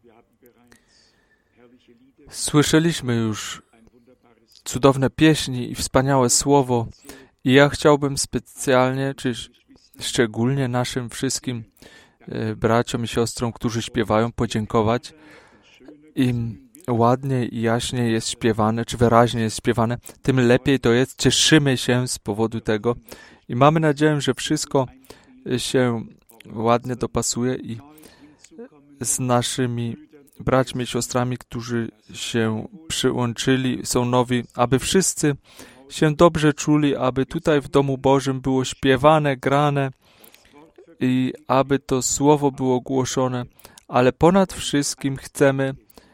Słyszeliśmy już cudowne pieśni i wspaniałe słowo i ja chciałbym specjalnie, czy szczególnie naszym wszystkim braciom i siostrom, którzy śpiewają, podziękować. Im ładniej i jaśniej jest śpiewane, czy wyraźnie jest śpiewane, tym lepiej to jest. Cieszymy się z powodu tego i mamy nadzieję, że wszystko się ładnie dopasuje i z naszymi braćmi i siostrami, którzy się przyłączyli, są nowi, aby wszyscy się dobrze czuli, aby tutaj w Domu Bożym było śpiewane, grane i aby to słowo było głoszone, ale ponad wszystkim chcemy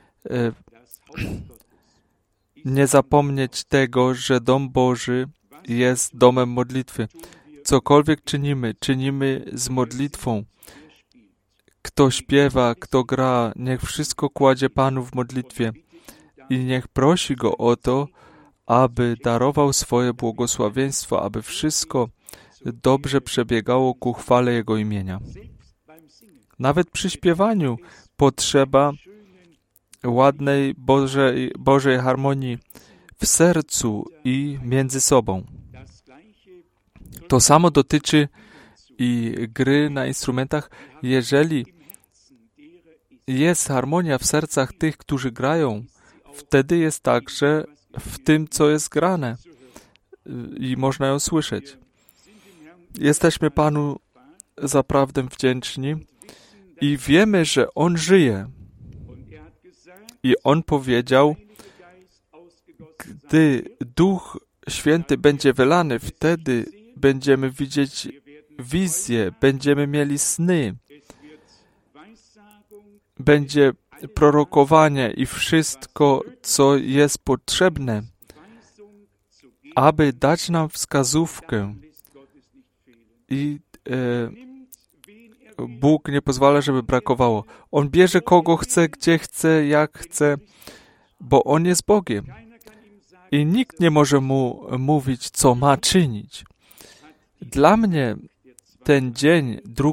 nie zapomnieć tego, że Dom Boży jest domem modlitwy. Cokolwiek czynimy z modlitwą. Kto śpiewa, kto gra, niech wszystko kładzie Panu w modlitwie i niech prosi Go o to, aby darował swoje błogosławieństwo, aby wszystko dobrze przebiegało ku chwale Jego imienia. Nawet przy śpiewaniu potrzeba ładnej Bożej harmonii w sercu i między sobą. To samo dotyczy i gry na instrumentach. Jeżeli jest harmonia w sercach tych, którzy grają, wtedy jest także w tym, co jest grane i można ją słyszeć. Jesteśmy Panu zaprawdę wdzięczni i wiemy, że On żyje. I On powiedział, gdy Duch Święty będzie wylany, wtedy będziemy widzieć wizje, będziemy mieli sny, będzie prorokowanie i wszystko, co jest potrzebne, aby dać nam wskazówkę. I Bóg nie pozwala, żeby brakowało. On bierze kogo chce, gdzie chce, jak chce, bo On jest Bogiem. I nikt nie może Mu mówić, co ma czynić. Dla mnie ten dzień, 2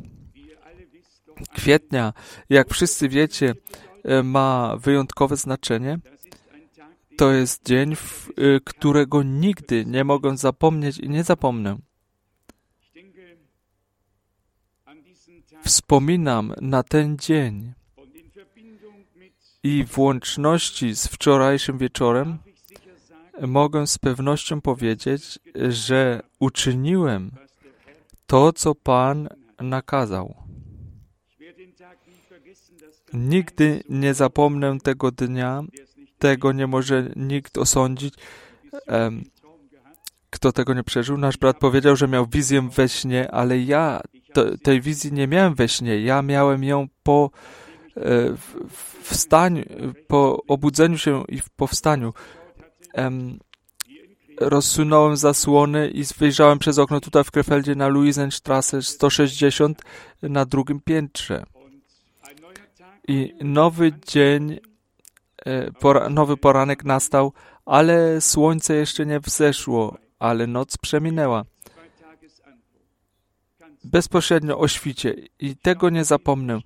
kwietnia, jak wszyscy wiecie, ma wyjątkowe znaczenie. To jest dzień, którego nigdy nie mogę zapomnieć i nie zapomnę. Wspominam na ten dzień i w łączności z wczorajszym wieczorem mogę z pewnością powiedzieć, że uczyniłem to, co Pan nakazał. Nigdy nie zapomnę tego dnia, tego nie może nikt osądzić, kto tego nie przeżył. Nasz brat powiedział, że miał wizję we śnie, ale ja tej wizji nie miałem we śnie. Ja miałem ją po wstaniu, po obudzeniu się i po wstaniu. Rozsunąłem zasłony i wyjrzałem przez okno tutaj w Krefeldzie na Luisenstrasse 160 na 2. piętrze. I nowy dzień, nowy poranek nastał, ale słońce jeszcze nie wzeszło, ale noc przeminęła. Bezpośrednio o świcie i tego nie zapomnę.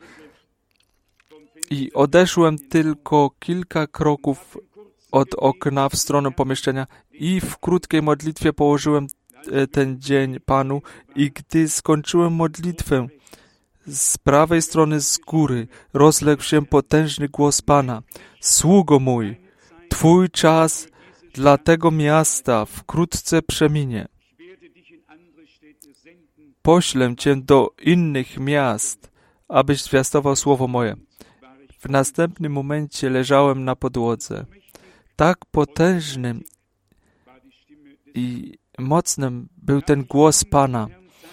I odeszłem tylko kilka kroków od okna w stronę pomieszczenia i w krótkiej modlitwie położyłem ten dzień Panu i gdy skończyłem modlitwę, z prawej strony z góry rozległ się potężny głos Pana. Sługo mój, Twój czas dla tego miasta wkrótce przeminie. Poślę Cię do innych miast, abyś zwiastował słowo moje. W następnym momencie leżałem na podłodze. Tak potężnym i mocnym był ten głos Pana.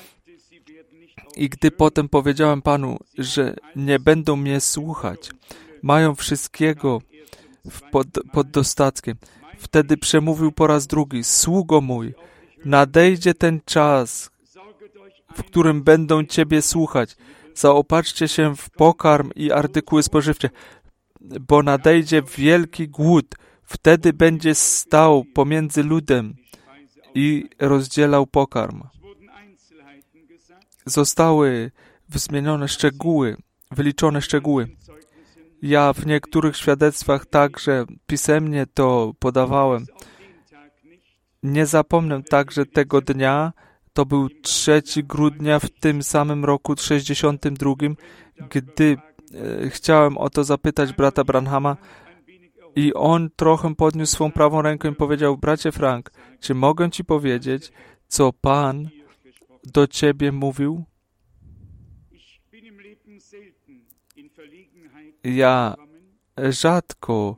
I gdy potem powiedziałem Panu, że nie będą mnie słuchać, mają wszystkiego pod dostatkiem, wtedy przemówił po raz drugi: Sługo mój, nadejdzie ten czas, w którym będą Ciebie słuchać. Zaopatrzcie się w pokarm i artykuły spożywcze, bo nadejdzie wielki głód. Wtedy będzie stał pomiędzy ludem i rozdzielał pokarm. Zostały wymienione szczegóły, wyliczone szczegóły. Ja w niektórych świadectwach także pisemnie to podawałem. Nie zapomnę także tego dnia, to był 3 grudnia w tym samym roku 62, gdy chciałem o to zapytać brata Branhama i on trochę podniósł swą prawą rękę i powiedział: bracie Frank, czy mogę ci powiedzieć, co Pan do ciebie mówił? Ja rzadko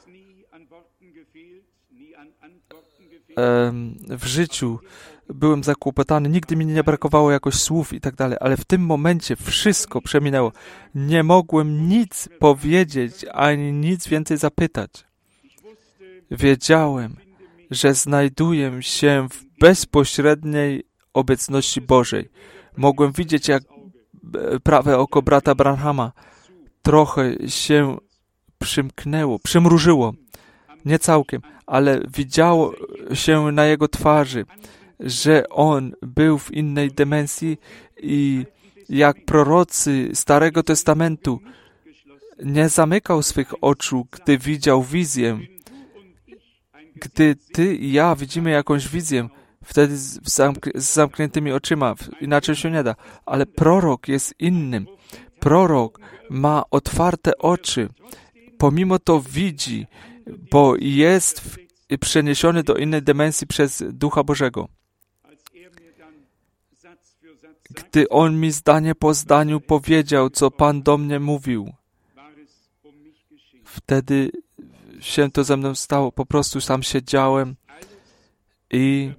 w życiu byłem zakłopotany, nigdy mi nie brakowało jakoś słów i tak dalej, ale w tym momencie wszystko przeminęło. Nie mogłem nic powiedzieć, ani nic więcej zapytać. Wiedziałem, że znajduję się w bezpośredniej obecności Bożej. Mogłem widzieć, jak prawe oko brata Branhama trochę się przymrużyło. Nie całkiem, ale widziało się na jego twarzy, że on był w innej dimensji i jak prorocy Starego Testamentu nie zamykał swych oczu, gdy widział wizję. Gdy ty i ja widzimy jakąś wizję, wtedy z zamkniętymi oczyma, inaczej się nie da. Ale prorok jest innym. Prorok ma otwarte oczy. Pomimo to widzi, bo jest przeniesiony do innej dimensji przez Ducha Bożego. Gdy on mi zdanie po zdaniu powiedział, co Pan do mnie mówił, wtedy się to ze mną stało. Po prostu tam siedziałem i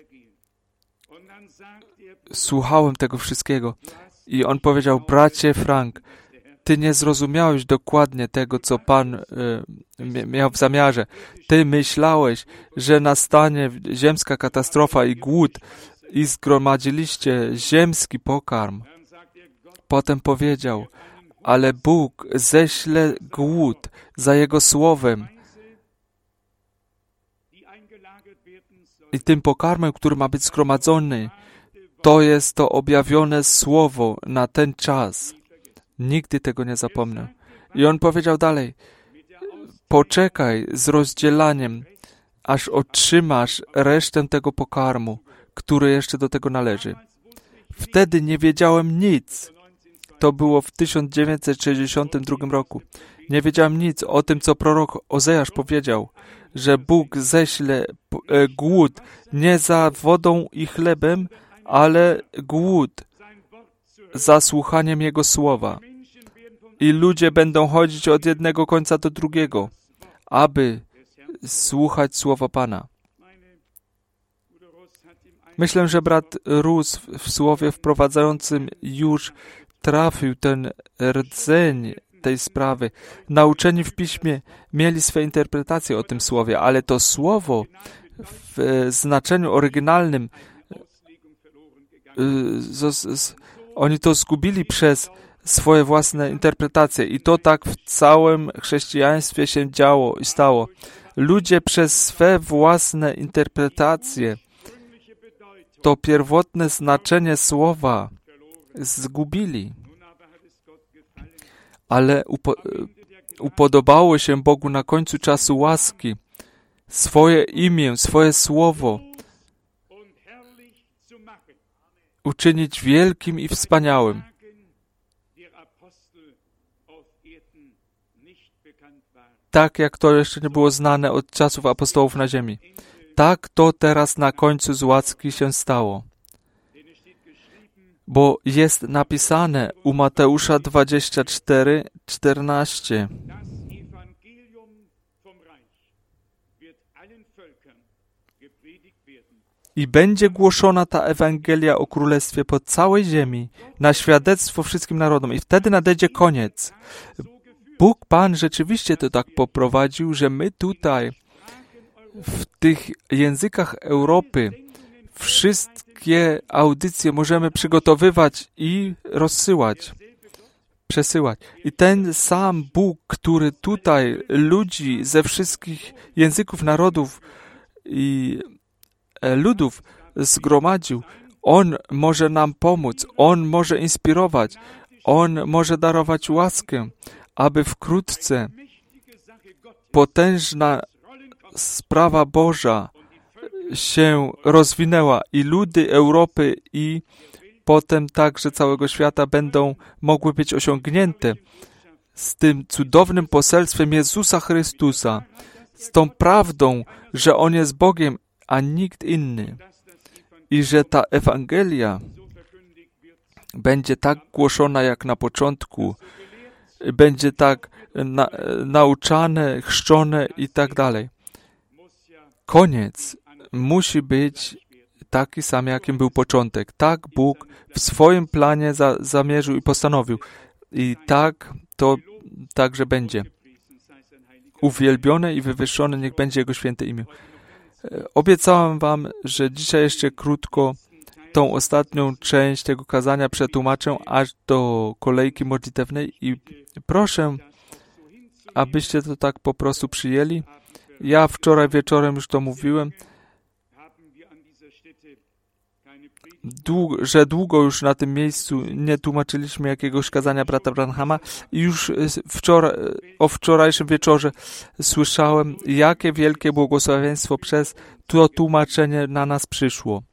słuchałem tego wszystkiego. I on powiedział: bracie Frank, ty nie zrozumiałeś dokładnie tego, co Pan miał w zamiarze. Ty myślałeś, że nastanie ziemska katastrofa i głód i zgromadziliście ziemski pokarm. Potem powiedział: ale Bóg ześle głód za Jego słowem. I tym pokarmem, który ma być zgromadzony, to jest to objawione słowo na ten czas. Nigdy tego nie zapomnę. I on powiedział dalej: poczekaj z rozdzielaniem, aż otrzymasz resztę tego pokarmu, który jeszcze do tego należy. Wtedy nie wiedziałem nic. To było w 1962 roku. Nie wiedziałem nic o tym, co prorok Ozeasz powiedział, że Bóg ześle głód nie za wodą i chlebem, ale głód za słuchaniem Jego słowa. I ludzie będą chodzić od jednego końca do drugiego, aby słuchać słowa Pana. Myślę, że brat Rus w słowie wprowadzającym już trafił ten rdzeń tej sprawy. Nauczeni w Piśmie mieli swe interpretacje o tym słowie, ale to słowo w znaczeniu oryginalnym oni to zgubili przez swoje własne interpretacje i to tak w całym chrześcijaństwie się działo i stało. Ludzie przez swe własne interpretacje to pierwotne znaczenie słowa zgubili. Ale upodobało się Bogu na końcu czasu łaski swoje imię, swoje słowo uczynić wielkim i wspaniałym. Tak jak to jeszcze nie było znane od czasów apostołów na ziemi. Tak to teraz na końcu z łaski się stało. Bo jest napisane u Mateusza 24:14. I będzie głoszona ta Ewangelia o Królestwie po całej ziemi, na świadectwo wszystkim narodom. I wtedy nadejdzie koniec. Bóg Pan rzeczywiście to tak poprowadził, że my tutaj w tych językach Europy wszystkie audycje możemy przygotowywać i przesyłać. I ten sam Bóg, który tutaj ludzi ze wszystkich języków, narodów i ludów zgromadził, On może nam pomóc, On może inspirować, On może darować łaskę, aby wkrótce potężna sprawa Boża się rozwinęła i ludy Europy i potem także całego świata będą mogły być osiągnięte z tym cudownym poselstwem Jezusa Chrystusa, z tą prawdą, że On jest Bogiem, a nikt inny. I że ta Ewangelia będzie tak głoszona jak na początku, będzie tak nauczane, chrzczone i tak dalej. Koniec musi być taki sam, jakim był początek. Tak Bóg w swoim planie zamierzył i postanowił. I tak to także będzie. Uwielbione i wywyższone niech będzie Jego święte imię. Obiecałem wam, że dzisiaj jeszcze krótko tą ostatnią część tego kazania przetłumaczę aż do kolejki modlitewnej i proszę, abyście to tak po prostu przyjęli. Ja wczoraj wieczorem już to mówiłem, że długo już na tym miejscu nie tłumaczyliśmy jakiegoś kazania brata Branhama i już o wczorajszym wieczorze słyszałem, jakie wielkie błogosławieństwo przez to tłumaczenie na nas przyszło.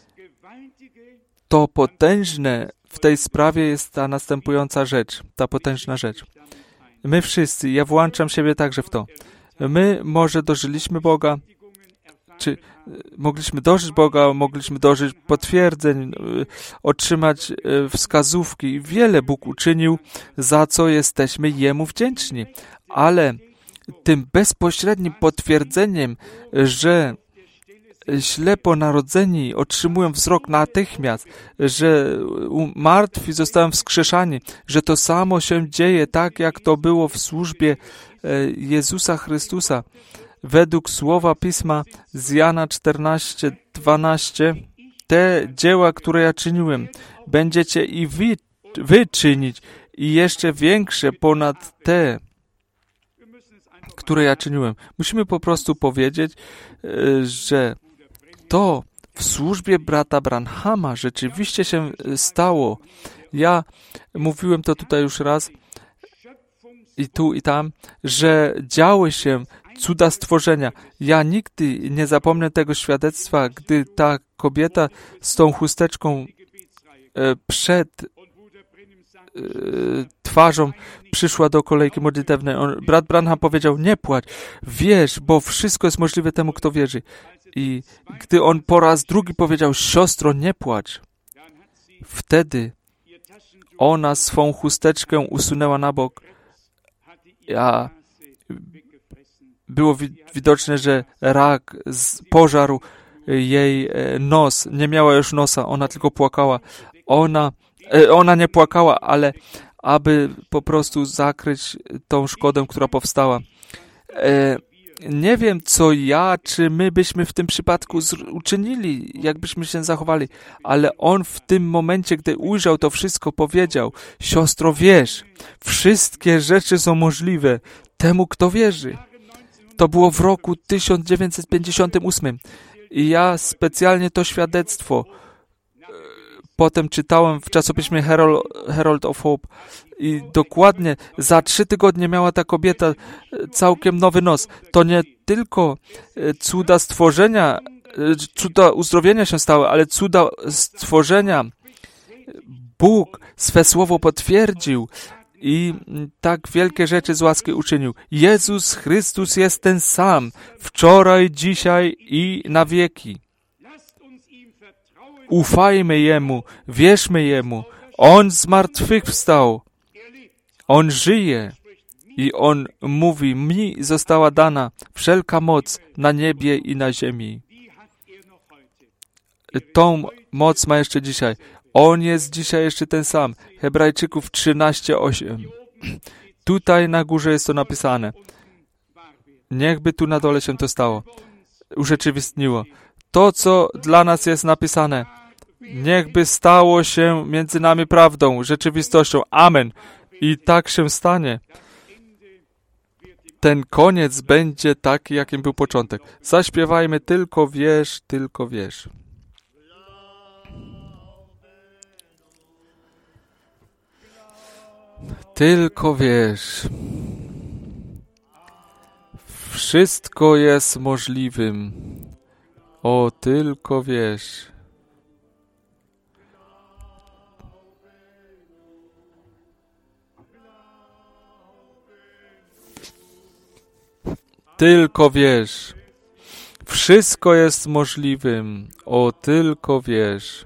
To potężne w tej sprawie jest ta następująca rzecz, ta potężna rzecz. My wszyscy, ja włączam siebie także w to. My może dożyliśmy Boga, czy mogliśmy dożyć Boga, mogliśmy dożyć potwierdzeń, otrzymać wskazówki. Wiele Bóg uczynił, za co jesteśmy Jemu wdzięczni. Ale tym bezpośrednim potwierdzeniem, że ślepo narodzeni otrzymują wzrok natychmiast, że martwi zostają wskrzeszani, że to samo się dzieje tak, jak to było w służbie Jezusa Chrystusa. Według słowa Pisma z Jana 14:12 te dzieła, które ja czyniłem, będziecie i wy czynić i jeszcze większe ponad te, które ja czyniłem. Musimy po prostu powiedzieć, że to w służbie brata Branhama rzeczywiście się stało. Ja mówiłem to tutaj już raz i tu i tam, że działy się cuda stworzenia. Ja nigdy nie zapomnę tego świadectwa, gdy ta kobieta z tą chusteczką przed twarzą przyszła do kolejki modlitewnej. Brat Branham powiedział, nie płacz, wierz, bo wszystko jest możliwe temu, kto wierzy. I gdy on po raz drugi powiedział, siostro, nie płacz, wtedy ona swą chusteczkę usunęła na bok, a było widoczne, że rak pożarł jej nos. Nie miała już nosa, ona tylko płakała. Ona nie płakała, ale aby po prostu zakryć tą szkodę, która powstała. Nie wiem, co ja, czy my byśmy w tym przypadku uczynili, jakbyśmy się zachowali, ale on w tym momencie, gdy ujrzał to wszystko, powiedział, siostro, wierz, wszystkie rzeczy są możliwe temu, kto wierzy. To było w roku 1958 i ja specjalnie to świadectwo potem czytałem w czasopiśmie Herald of Hope i dokładnie za 3 tygodnie miała ta kobieta całkiem nowy nos. To nie tylko cuda stworzenia, cuda uzdrowienia się stały, ale cuda stworzenia Bóg swe słowo potwierdził i tak wielkie rzeczy z łaski uczynił. Jezus Chrystus jest ten sam, wczoraj, dzisiaj i na wieki. Ufajmy Jemu, wierzmy Jemu. On zmartwychwstał. On żyje. I On mówi, mi została dana wszelka moc na niebie i na ziemi. Tą moc ma jeszcze dzisiaj. On jest dzisiaj jeszcze ten sam. Hebrajczyków 13:8. Tutaj na górze jest to napisane. Niechby tu na dole się to stało. Urzeczywistniło. To, co dla nas jest napisane, niechby stało się między nami prawdą, rzeczywistością. Amen. I tak się stanie. Ten koniec będzie taki, jakim był początek. Zaśpiewajmy tylko wierz, tylko wierz. Tylko wiesz. Wszystko jest możliwym. O, tylko wiesz. Tylko wiesz. Wszystko jest możliwym. O, tylko wiesz.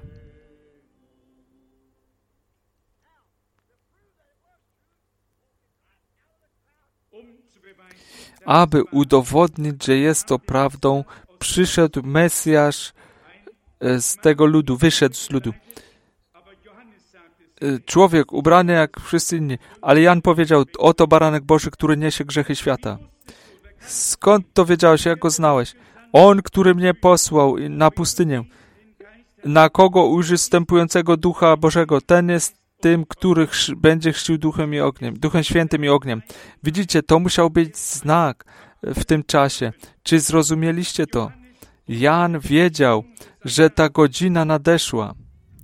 Aby udowodnić, że jest to prawdą, przyszedł Mesjasz z tego ludu, wyszedł z ludu. Człowiek ubrany jak wszyscy inni, ale Jan powiedział, oto baranek Boży, który niesie grzechy świata. Skąd to wiedziałeś, jak go znałeś? On, który mnie posłał na pustynię. Na kogo ujrzy wstępującego Ducha Bożego? Ten jest tym, który będzie chrzcił Duchem i ogniem, Duchem Świętym i ogniem. Widzicie, to musiał być znak w tym czasie. Czy zrozumieliście to? Jan wiedział, że ta godzina nadeszła,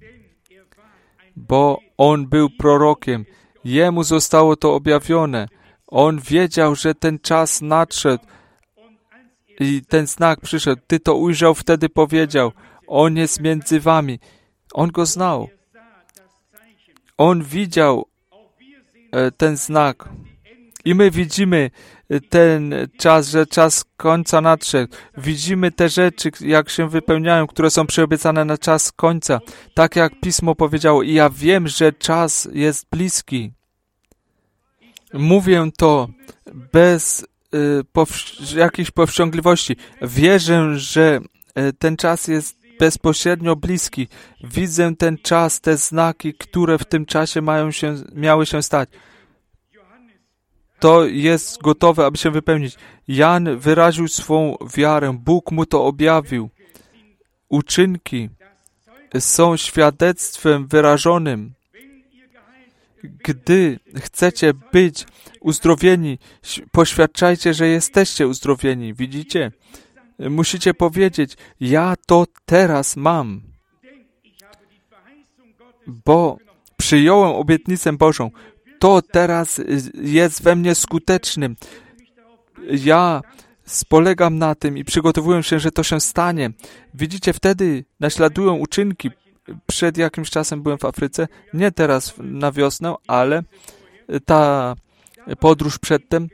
bo on był prorokiem. Jemu zostało to objawione. On wiedział, że ten czas nadszedł i ten znak przyszedł. Ty to ujrzał, wtedy powiedział, on jest między wami. On go znał. On widział ten znak. I my widzimy ten czas, że czas końca nadszedł. Widzimy te rzeczy, jak się wypełniają, które są przyobiecane na czas końca. Tak jak Pismo powiedziało. I ja wiem, że czas jest bliski. Mówię to bez jakiejś powściągliwości. Wierzę, że ten czas jest bezpośrednio bliski. Widzę ten czas, te znaki, które w tym czasie miały się stać. To jest gotowe, aby się wypełnić. Jan wyraził swą wiarę. Bóg mu to objawił. Uczynki są świadectwem wyrażonym. Gdy chcecie być uzdrowieni, poświadczajcie, że jesteście uzdrowieni. Widzicie? Musicie powiedzieć, ja to teraz mam, bo przyjąłem obietnicę Bożą. To teraz jest we mnie skutecznym. Ja spolegam na tym i przygotowuję się, że to się stanie. Widzicie, wtedy naśladują uczynki. Przed jakimś czasem byłem w Afryce, nie teraz na wiosnę, ale ta podróż przedtem,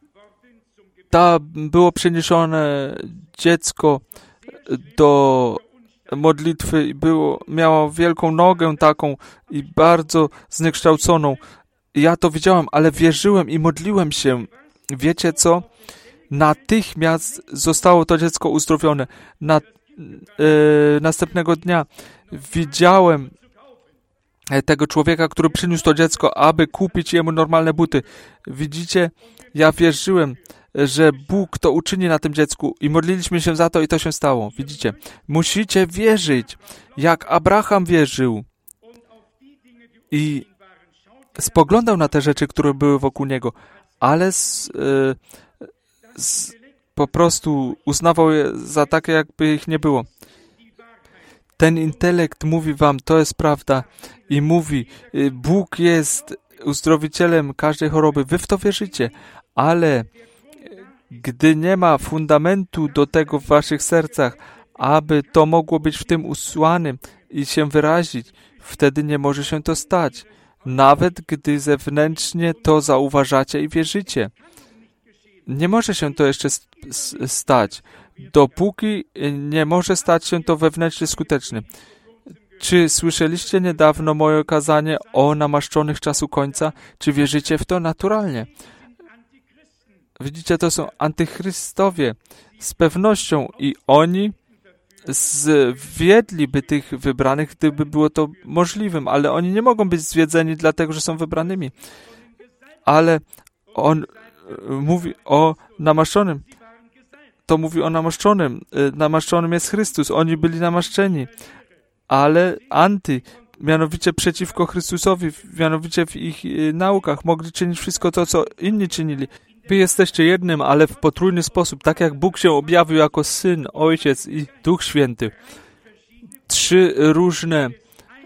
było przeniesione dziecko do modlitwy i miało wielką nogę taką i bardzo zniekształconą. Ja to widziałem, ale wierzyłem i modliłem się. Wiecie co? Natychmiast zostało to dziecko uzdrowione. Następnego dnia widziałem tego człowieka, który przyniósł to dziecko, aby kupić jemu normalne buty. Widzicie? Ja wierzyłem, że Bóg to uczyni na tym dziecku i modliliśmy się za to i to się stało. Widzicie? Musicie wierzyć, jak Abraham wierzył i spoglądał na te rzeczy, które były wokół niego, ale po prostu uznawał je za takie, jakby ich nie było. Ten intelekt mówi wam, to jest prawda i mówi, Bóg jest uzdrowicielem każdej choroby. Wy w to wierzycie, ale gdy nie ma fundamentu do tego w waszych sercach, aby to mogło być w tym usłanym i się wyrazić, wtedy nie może się to stać. Nawet gdy zewnętrznie to zauważacie i wierzycie. Nie może się to jeszcze stać, dopóki nie może stać się to wewnętrznie skutecznym. Czy słyszeliście niedawno moje kazanie o namaszczonych czasu końca? Czy wierzycie w to? Naturalnie. Widzicie, to są antychrystowie z pewnością i oni zwiedliby tych wybranych, gdyby było to możliwym, ale oni nie mogą być zwiedzeni dlatego, że są wybranymi. Ale on mówi o namaszczonym. To mówi o namaszczonym. Namaszczonym jest Chrystus. Oni byli namaszczeni. Ale mianowicie przeciwko Chrystusowi, mianowicie w ich naukach mogli czynić wszystko to, co inni czynili. Wy jesteście jednym, ale w potrójny sposób, tak jak Bóg się objawił jako Syn, Ojciec i Duch Święty. 3 różne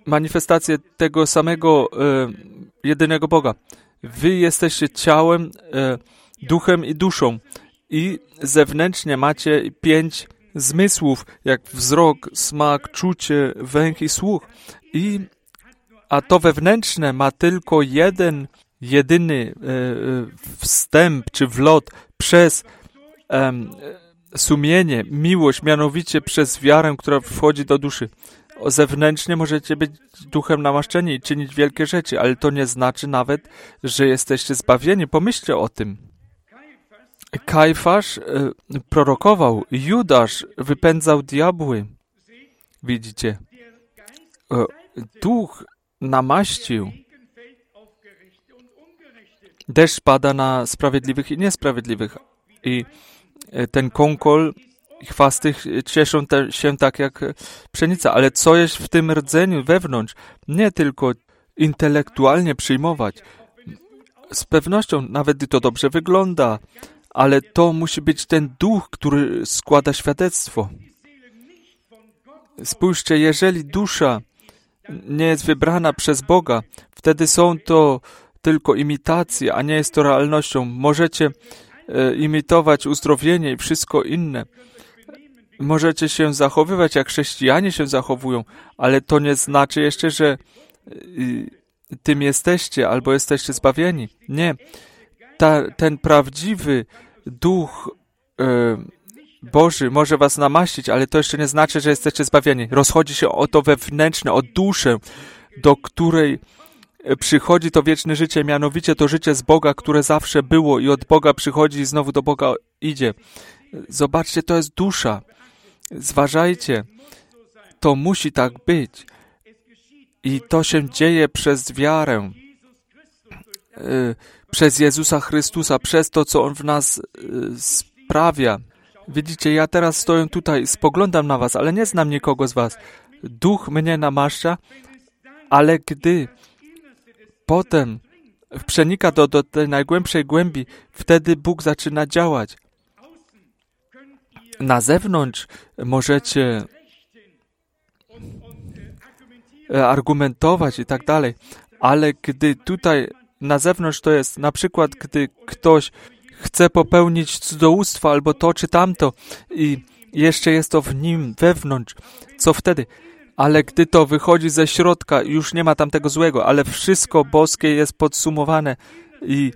manifestację tego samego jedynego Boga. Wy jesteście ciałem, duchem i duszą. I zewnętrznie macie 5 zmysłów, jak wzrok, smak, czucie, węch i słuch. A to wewnętrzne ma tylko jedyny wstęp czy wlot przez sumienie, miłość, mianowicie przez wiarę, która wchodzi do duszy. Zewnętrznie możecie być duchem namaszczeni i czynić wielkie rzeczy, ale to nie znaczy nawet, że jesteście zbawieni. Pomyślcie o tym. Kajfasz prorokował, Judasz wypędzał diabły. Widzicie? Duch namaścił. Deszcz pada na sprawiedliwych i niesprawiedliwych. I ten kąkol i chwasty cieszą się tak jak pszenica. Ale co jest w tym rdzeniu wewnątrz? Nie tylko intelektualnie przyjmować. Z pewnością, nawet gdy to dobrze wygląda, ale to musi być ten duch, który składa świadectwo. Spójrzcie, jeżeli dusza nie jest wybrana przez Boga, wtedy są to tylko imitacje, a nie jest to realnością. Możecie imitować uzdrowienie i wszystko inne. Możecie się zachowywać, jak chrześcijanie się zachowują, ale to nie znaczy jeszcze, że tym jesteście albo jesteście zbawieni. Nie. Ten prawdziwy Duch Boży może was namaścić, ale to jeszcze nie znaczy, że jesteście zbawieni. Rozchodzi się o to wewnętrzne, o duszę, do której przychodzi to wieczne życie, mianowicie to życie z Boga, które zawsze było i od Boga przychodzi i znowu do Boga idzie. Zobaczcie, to jest dusza. Zważajcie, to musi tak być. I to się dzieje przez wiarę, przez Jezusa Chrystusa, przez to, co On w nas sprawia. Widzicie, ja teraz stoję tutaj, spoglądam na was, ale nie znam nikogo z was. Duch mnie namaszcza, ale gdy potem przenika do tej najgłębszej głębi, wtedy Bóg zaczyna działać. Na zewnątrz możecie argumentować i tak dalej, ale gdy tutaj na zewnątrz to jest, na przykład gdy ktoś chce popełnić cudzołóstwo albo to czy tamto i jeszcze jest to w nim wewnątrz, co wtedy? Ale gdy to wychodzi ze środka, już nie ma tam tego złego, ale wszystko boskie jest podsumowane i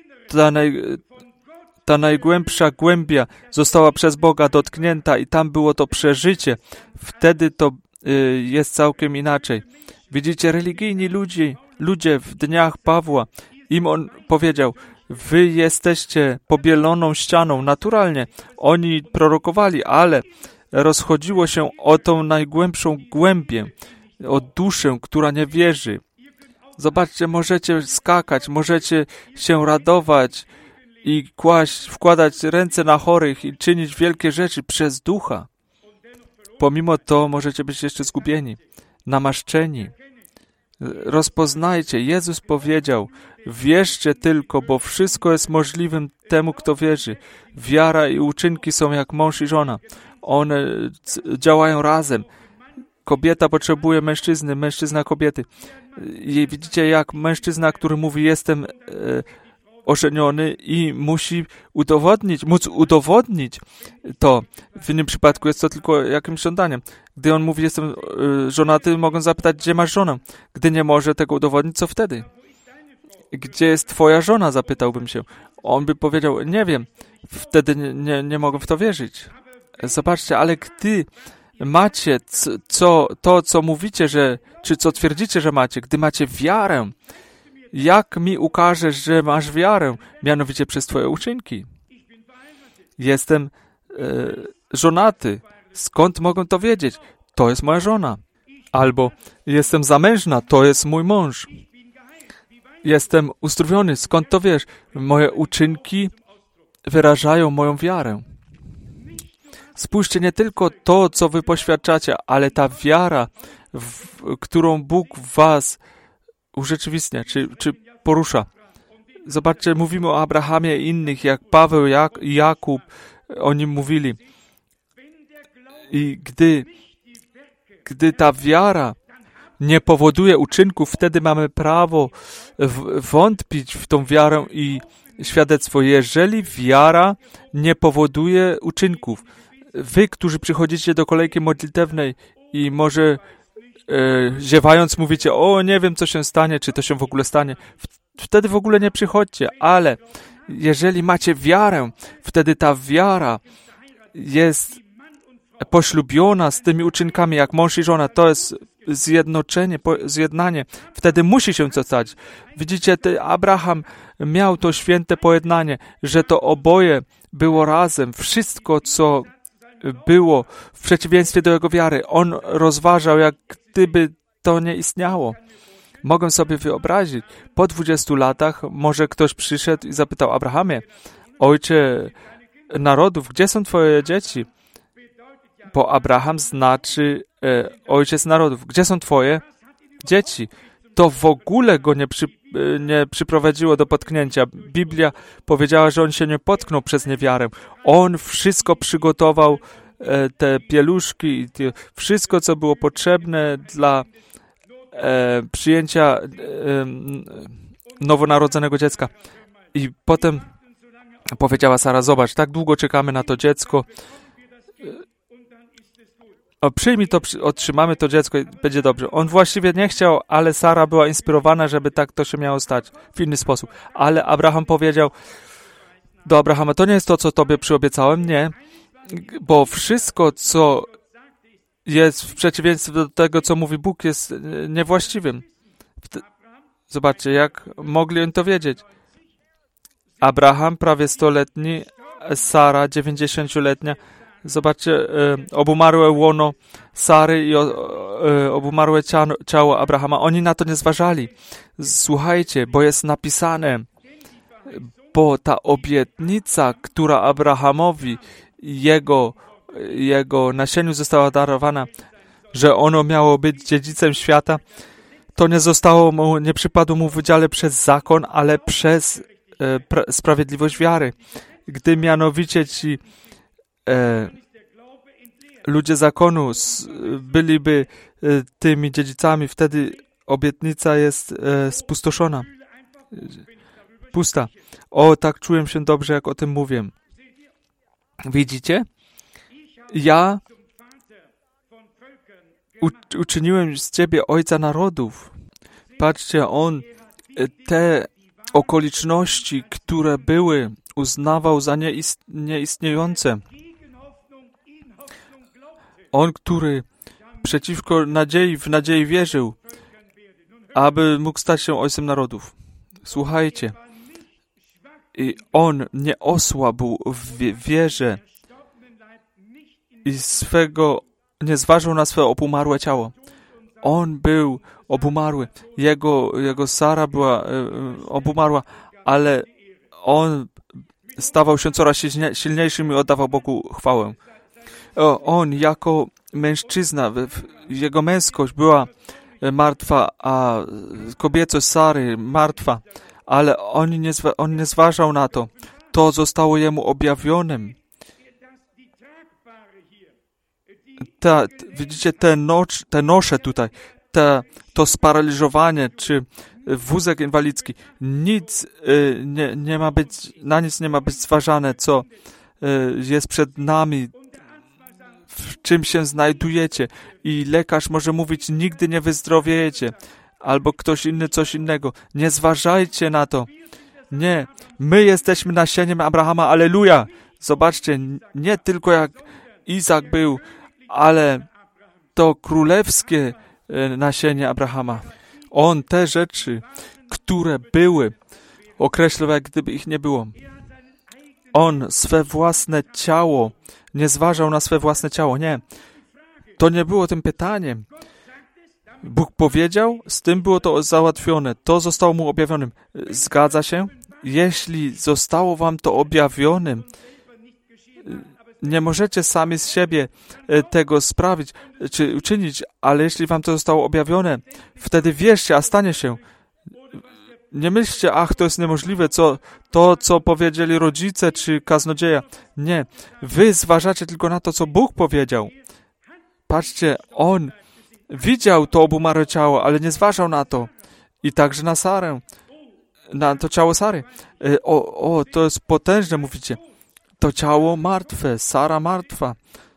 ta najgłębsza głębia została przez Boga dotknięta i tam było to przeżycie. Wtedy to jest całkiem inaczej. Widzicie, religijni ludzie w dniach Pawła, im on powiedział, wy jesteście pobieloną ścianą. Naturalnie oni prorokowali, ale rozchodziło się o tą najgłębszą głębię, o duszę, która nie wierzy. Zobaczcie, możecie skakać, możecie się radować i wkładać ręce na chorych i czynić wielkie rzeczy przez ducha. Pomimo to możecie być jeszcze zgubieni, namaszczeni. Rozpoznajcie, Jezus powiedział, wierzcie tylko, bo wszystko jest możliwym temu, kto wierzy. Wiara i uczynki są jak mąż i żona. One działają razem. Kobieta potrzebuje mężczyzny, mężczyzna kobiety. I widzicie, jak mężczyzna, który mówi, jestem ożeniony i musi móc udowodnić to. W innym przypadku jest to tylko jakimś żądaniem. Gdy on mówi, jestem żonaty, mogą zapytać, gdzie masz żonę. Gdy nie może tego udowodnić, co wtedy? Gdzie jest twoja żona? Zapytałbym się. On by powiedział, nie wiem. Wtedy nie mogę w to wierzyć. Zobaczcie, ale gdy macie co mówicie, czy co twierdzicie, że macie, gdy macie wiarę, jak mi ukażesz, że masz wiarę? Mianowicie przez twoje uczynki. Jestem żonaty. Skąd mogę to wiedzieć? To jest moja żona. Albo jestem zamężna. To jest mój mąż. Jestem uzdrowiony. Skąd to wiesz? Moje uczynki wyrażają moją wiarę. Spójrzcie, nie tylko to, co wy poświadczacie, ale ta wiara, którą Bóg w was urzeczywistnia, czy porusza. Zobaczcie, mówimy o Abrahamie i innych, jak Paweł, Jakub, o nim mówili. I gdy ta wiara nie powoduje uczynków, wtedy mamy prawo wątpić w tą wiarę i świadectwo. Jeżeli wiara nie powoduje uczynków, wy, którzy przychodzicie do kolejki modlitewnej i może ziewając mówicie, o nie wiem co się stanie, czy to się w ogóle stanie, wtedy w ogóle nie przychodźcie, ale jeżeli macie wiarę, wtedy ta wiara jest poślubiona z tymi uczynkami, jak mąż i żona, to jest zjednanie. Wtedy musi się to stać. Widzicie, Abraham miał to święte pojednanie, że to oboje było razem. Wszystko, co było w przeciwieństwie do jego wiary, on rozważał, jak gdyby to nie istniało. Mogę sobie wyobrazić, po 20 latach może ktoś przyszedł i zapytał Abrahamie, ojcze narodów, gdzie są twoje dzieci? Bo Abraham znaczy ojciec narodów. Gdzie są twoje dzieci? To w ogóle go nie przyprowadziło do potknięcia. Biblia powiedziała, że on się nie potknął przez niewiarę. On wszystko przygotował, te pieluszki, wszystko, co było potrzebne dla przyjęcia nowonarodzonego dziecka. I potem powiedziała Sara, zobacz, tak długo czekamy na to dziecko. Przyjmij to, otrzymamy to dziecko i będzie dobrze. On właściwie nie chciał, ale Sara była inspirowana, żeby tak to się miało stać w inny sposób. Ale Abraham powiedział do Abrahama, to nie jest to, co tobie przyobiecałem, nie, bo wszystko, co jest w przeciwieństwie do tego, co mówi Bóg, jest niewłaściwym. Zobaczcie, jak mogli oni to wiedzieć. Abraham prawie 100-letni, Sara 90-letnia. Zobaczcie, obumarłe łono Sary i obumarłe ciało Abrahama. Oni na to nie zważali. Słuchajcie, bo jest napisane, bo ta obietnica, która Abrahamowi jego nasieniu została darowana, że ono miało być dziedzicem świata, to nie przypadło mu w udziale przez zakon, ale przez sprawiedliwość wiary. Gdy mianowicie ci ludzie zakonu byliby tymi dziedzicami, wtedy obietnica jest spustoszona. Pusta. O, tak czułem się dobrze, jak o tym mówię. Widzicie? Ja uczyniłem z ciebie ojca narodów. Patrzcie, on te okoliczności, które były, uznawał za nieistniejące. On, który przeciwko w nadziei wierzył, aby mógł stać się ojcem narodów. Słuchajcie, i on nie osłabł w wierze i nie zważył na swe obumarłe ciało. On był obumarły. Jego Sara była obumarła, ale on stawał się coraz silniejszym i oddawał Bogu chwałę. On jako mężczyzna, jego męskość była martwa, a kobiecość Sary martwa, ale on nie zważał na to. To zostało jemu objawionym. Widzicie te nosze tutaj, to sparaliżowanie, czy wózek inwalidzki, na nic nie ma być zważane, co jest przed nami, w czym się znajdujecie. I lekarz może mówić, nigdy nie wyzdrowiejecie, albo ktoś inny coś innego. Nie zważajcie na to. Nie, my jesteśmy nasieniem Abrahama, alleluja. Zobaczcie, nie tylko jak Izak był, ale to królewskie nasienie Abrahama. On te rzeczy, które były, określał, jak gdyby ich nie było. On swe własne ciało, nie zważał na swe własne ciało, nie. To nie było tym pytaniem. Bóg powiedział, z tym było to załatwione, to zostało mu objawionym. Zgadza się? Jeśli zostało wam to objawionym, nie możecie sami z siebie tego sprawić, czy uczynić, ale jeśli wam to zostało objawione, wtedy wierzcie, a stanie się. Nie myślcie, to jest niemożliwe, co powiedzieli rodzice czy kaznodzieja. Nie, wy zważacie tylko na to, co Bóg powiedział. Patrzcie, On widział to obumarłe ciało, ale nie zważał na to. I także na Sarę, na to ciało Sary. To jest potężne, mówicie. To ciało martwe, Sara martwa.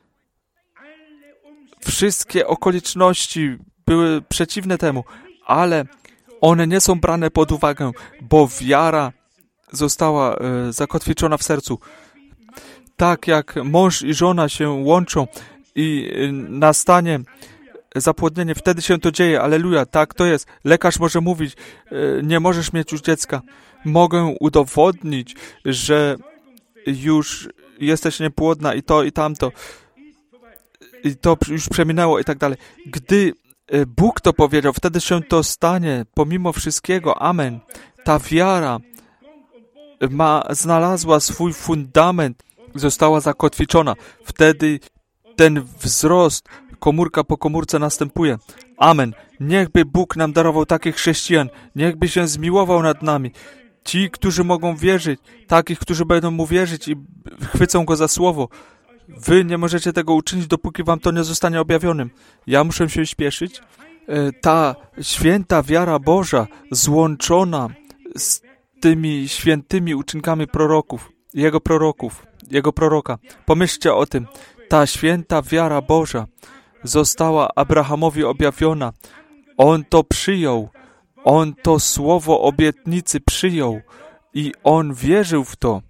Wszystkie okoliczności były przeciwne temu, ale one nie są brane pod uwagę, bo wiara została zakotwiczona w sercu. Tak jak mąż i żona się łączą i nastanie zapłodnienie, wtedy się to dzieje. Alleluja, tak to jest. Lekarz może mówić, nie możesz mieć już dziecka. Mogę udowodnić, że już jesteś niepłodna i to i tamto. I to już przeminęło i tak dalej. Gdy Bóg to powiedział, wtedy się to stanie, pomimo wszystkiego. Amen. Ta wiara znalazła swój fundament, została zakotwiczona. Wtedy ten wzrost komórka po komórce następuje. Amen. Niechby Bóg nam darował takich chrześcijan. Niechby się zmiłował nad nami. Ci, którzy mogą wierzyć, takich, którzy będą mu wierzyć i chwycą go za słowo. Wy nie możecie tego uczynić, dopóki wam to nie zostanie objawionym. Ja muszę się śpieszyć. Ta święta wiara Boża złączona z tymi świętymi uczynkami proroków, jego proroka. Pomyślcie o tym. Ta święta wiara Boża została Abrahamowi objawiona. On to przyjął. On to słowo obietnicy przyjął i on wierzył w to.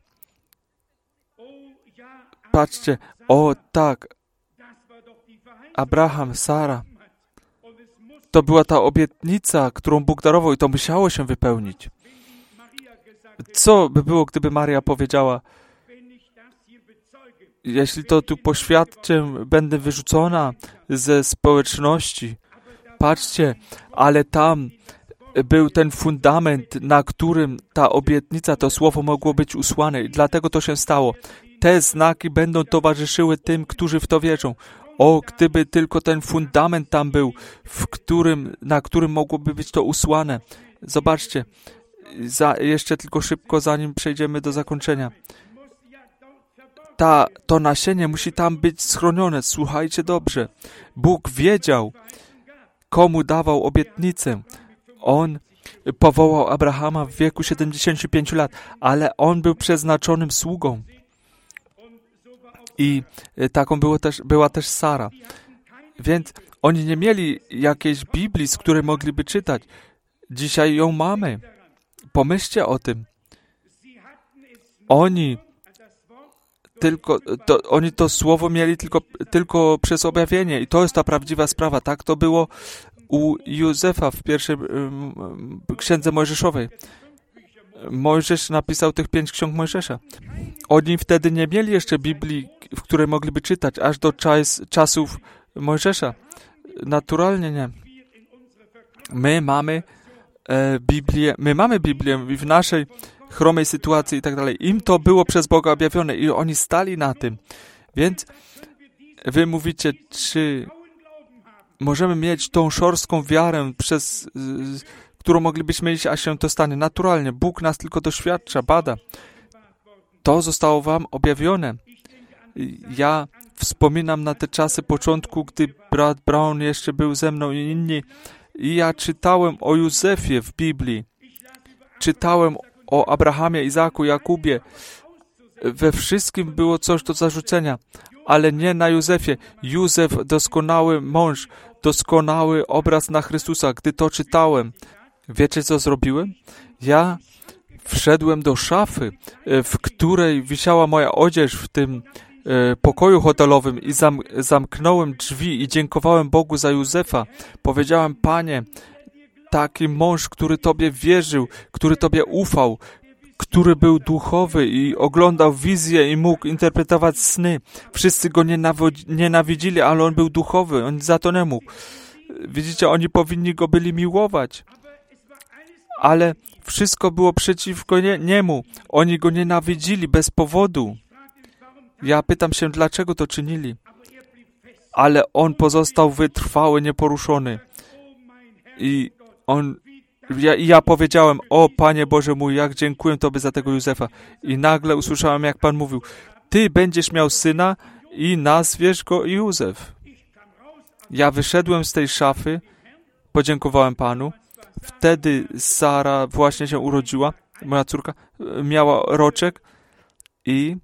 Patrzcie, o tak, Abraham, Sara. To była ta obietnica, którą Bóg darował i to musiało się wypełnić. Co by było, gdyby Maria powiedziała, jeśli to tu poświadczę, będę wyrzucona ze społeczności. Patrzcie, ale tam był ten fundament, na którym ta obietnica, to słowo mogło być usłane i dlatego to się stało. Te znaki będą towarzyszyły tym, którzy w to wierzą. O, gdyby tylko ten fundament tam był, na którym mogłoby być to usłane. Zobaczcie, jeszcze tylko szybko, zanim przejdziemy do zakończenia. To nasienie musi tam być schronione. Słuchajcie dobrze. Bóg wiedział, komu dawał obietnicę. On powołał Abrahama w wieku 75 lat, ale on był przeznaczonym sługą. I taką była też Sara. Więc oni nie mieli jakiejś Biblii, z której mogliby czytać. Dzisiaj ją mamy. Pomyślcie o tym. Oni to słowo mieli tylko przez objawienie i to jest ta prawdziwa sprawa. Tak to było u Józefa w pierwszej księdze Mojżeszowej. Mojżesz napisał tych 5 ksiąg Mojżesza. Oni wtedy nie mieli jeszcze Biblii, w której mogliby czytać, aż do czasów Mojżesza. Naturalnie nie. My mamy Biblię w naszej chromej sytuacji i tak dalej. Im to było przez Boga objawione i oni stali na tym. Więc wy mówicie, czy możemy mieć tą szorstką wiarę, przez którą moglibyśmy iść, a się to stanie. Naturalnie. Bóg nas tylko doświadcza, bada. To zostało wam objawione. Ja wspominam na te czasy początku, gdy brat Brown jeszcze był ze mną i inni. I ja czytałem o Józefie w Biblii. Czytałem o Abrahamie, Izaku, Jakubie. We wszystkim było coś do zarzucenia, ale nie na Józefie. Józef, doskonały mąż, doskonały obraz na Chrystusa. Gdy to czytałem, wiecie co zrobiłem? Ja wszedłem do szafy, w której wisiała moja odzież w tym pokoju hotelowym i zamknąłem drzwi i dziękowałem Bogu za Józefa. Powiedziałem, Panie, taki mąż, który Tobie wierzył, który Tobie ufał, który był duchowy i oglądał wizje i mógł interpretować sny. Wszyscy go nienawidzili, ale on był duchowy, on za to nie mógł. Widzicie, oni powinni go byli miłować, ale wszystko było przeciwko niemu. Oni go nienawidzili bez powodu. Ja pytam się, dlaczego to czynili. Ale on pozostał wytrwały, nieporuszony. I ja powiedziałem, o Panie Boże mój, jak dziękuję Tobie za tego Józefa. I nagle usłyszałem, jak Pan mówił, Ty będziesz miał syna i nazwiesz go Józef. Ja wyszedłem z tej szafy, podziękowałem Panu. Wtedy Sara właśnie się urodziła, moja córka, miała roczek i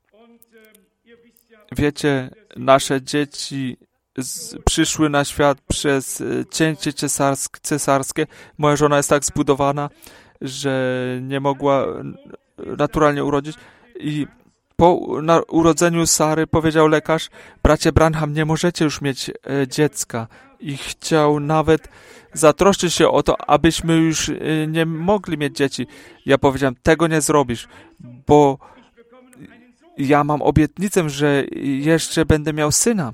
wiecie, nasze dzieci przyszły na świat przez cięcie cesarskie. Moja żona jest tak zbudowana, że nie mogła naturalnie urodzić i po urodzeniu Sary powiedział lekarz: bracie Branham, nie możecie już mieć dziecka. I chciał nawet zatroszczyć się o to, abyśmy już nie mogli mieć dzieci. Ja powiedziałem: tego nie zrobisz, bo ja mam obietnicę, że jeszcze będę miał syna.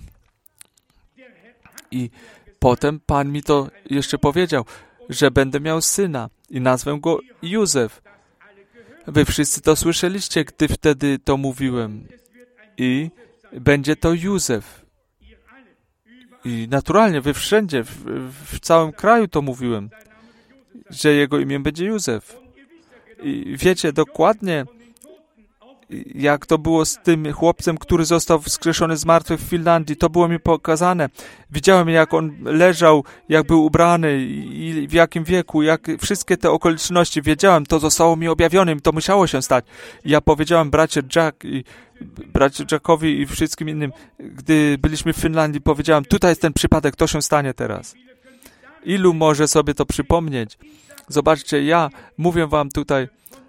I potem Pan mi to jeszcze powiedział, że będę miał syna i nazwę go Józef. Wy wszyscy to słyszeliście, gdy wtedy to mówiłem. I będzie to Józef. I naturalnie, wy wszędzie, w całym kraju to mówiłem, że jego imię będzie Józef. I wiecie dokładnie, jak to było z tym chłopcem, który został wskrzeszony z martwych w Finlandii. To było mi pokazane. Widziałem, jak on leżał, jak był ubrany i w jakim wieku, jak wszystkie te okoliczności. Wiedziałem, to zostało mi objawione, to musiało się stać. I ja powiedziałem bracie Jackowi i wszystkim innym, gdy byliśmy w Finlandii, powiedziałem: tutaj jest ten przypadek, to się stanie teraz. Ilu może sobie to przypomnieć? Zobaczcie, ja mówię wam tutaj,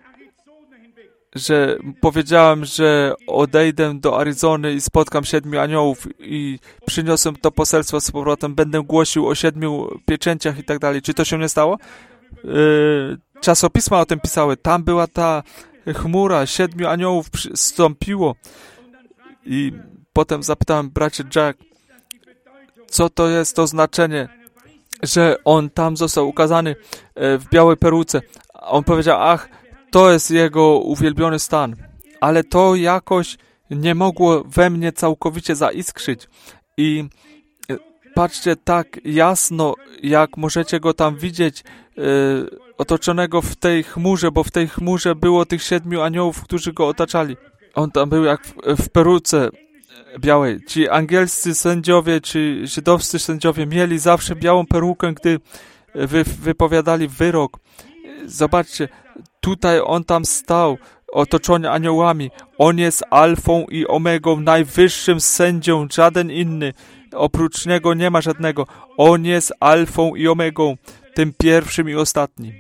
że powiedziałem, że odejdę do Arizony i spotkam 7 aniołów i przyniosę to poselstwo z powrotem, będę głosił o 7 pieczęciach i tak dalej. Czy to się nie stało? Czasopisma o tym pisały. Tam była ta chmura, 7 aniołów zstąpiło. I potem zapytałem bracie Jack, co to jest to znaczenie, że on tam został ukazany w białej peruce. A on powiedział: ach, to jest jego uwielbiony stan. Ale to jakoś nie mogło we mnie całkowicie zaiskrzyć. I patrzcie, tak jasno, jak możecie go tam widzieć, otoczonego w tej chmurze, bo w tej chmurze było tych 7 aniołów, którzy go otaczali. On tam był jak w peruce białej. Ci angielscy sędziowie, czy żydowscy sędziowie mieli zawsze białą perukę, gdy wypowiadali wyrok. Zobaczcie, tutaj on tam stał, otoczony aniołami. On jest alfą i omegą, najwyższym sędzią, żaden inny. Oprócz niego nie ma żadnego. On jest alfą i omegą, tym pierwszym i ostatnim.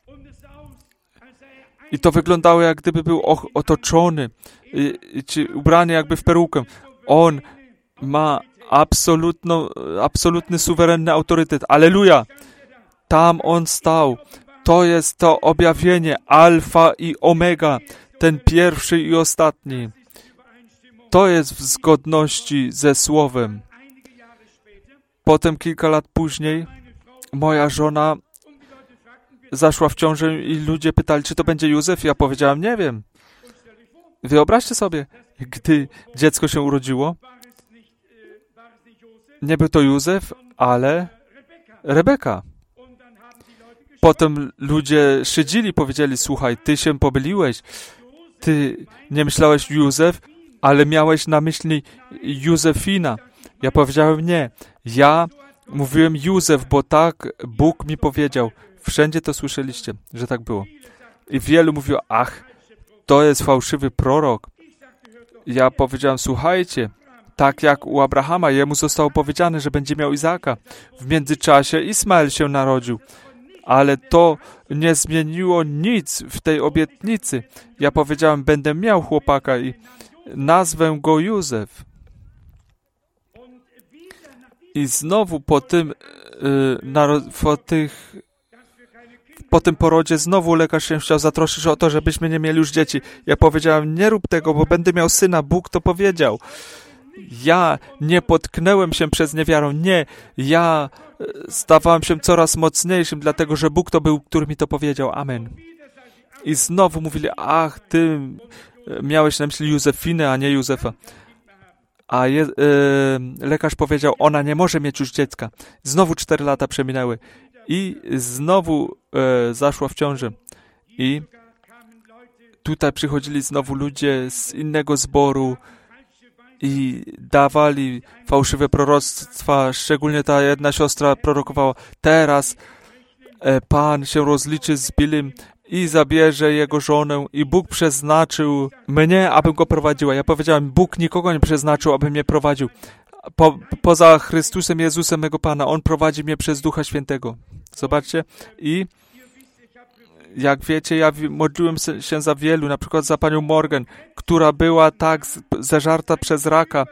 I to wyglądało, jak gdyby był otoczony, czy ubrany jakby w perukę. On ma absolutny, suwerenny autorytet. Alleluja! Tam on stał. To jest to objawienie, alfa i omega, ten pierwszy i ostatni. To jest w zgodności ze Słowem. Potem kilka lat później moja żona zaszła w ciążę i ludzie pytali, czy to będzie Józef. Ja powiedziałem: nie wiem. Wyobraźcie sobie, gdy dziecko się urodziło, nie był to Józef, ale Rebeka. Potem ludzie szydzili, powiedzieli: słuchaj, ty się pomyliłeś. Ty nie myślałeś Józef, ale miałeś na myśli Józefina. Ja powiedziałem: nie. Ja mówiłem Józef, bo tak Bóg mi powiedział. Wszędzie to słyszeliście, że tak było. I wielu mówiło: ach, to jest fałszywy prorok. Ja powiedziałem: słuchajcie, tak jak u Abrahama, jemu zostało powiedziane, że będzie miał Izaaka. W międzyczasie Ismael się narodził. Ale to nie zmieniło nic w tej obietnicy. Ja powiedziałem: będę miał chłopaka i nazwę go Józef. I znowu po tym porodzie znowu lekarz się chciał zatroszczyć o to, żebyśmy nie mieli już dzieci. Ja powiedziałem: nie rób tego, bo będę miał syna. Bóg to powiedział. Ja nie potknęłem się przez niewiarę. Nie. Ja stawałem się coraz mocniejszym, dlatego że Bóg to był, który mi to powiedział. Amen. I znowu mówili: ach, ty miałeś na myśli Józefinę, a nie Józefa. A lekarz powiedział: ona nie może mieć już dziecka. Znowu 4 lata przeminęły. I znowu zaszła w ciążę. I tutaj przychodzili znowu ludzie z innego zboru i dawali fałszywe proroctwa, szczególnie ta jedna siostra prorokowała, teraz Pan się rozliczy z Bilim i zabierze jego żonę i Bóg przeznaczył mnie, abym go prowadziła. Ja powiedziałem, Bóg nikogo nie przeznaczył, aby mnie prowadził. Poza Chrystusem Jezusem, mego Pana, On prowadzi mnie przez Ducha Świętego. Zobaczcie. I jak wiecie, ja modliłem się za wielu, na przykład za panią Morgan, która była tak zażarta przez raka,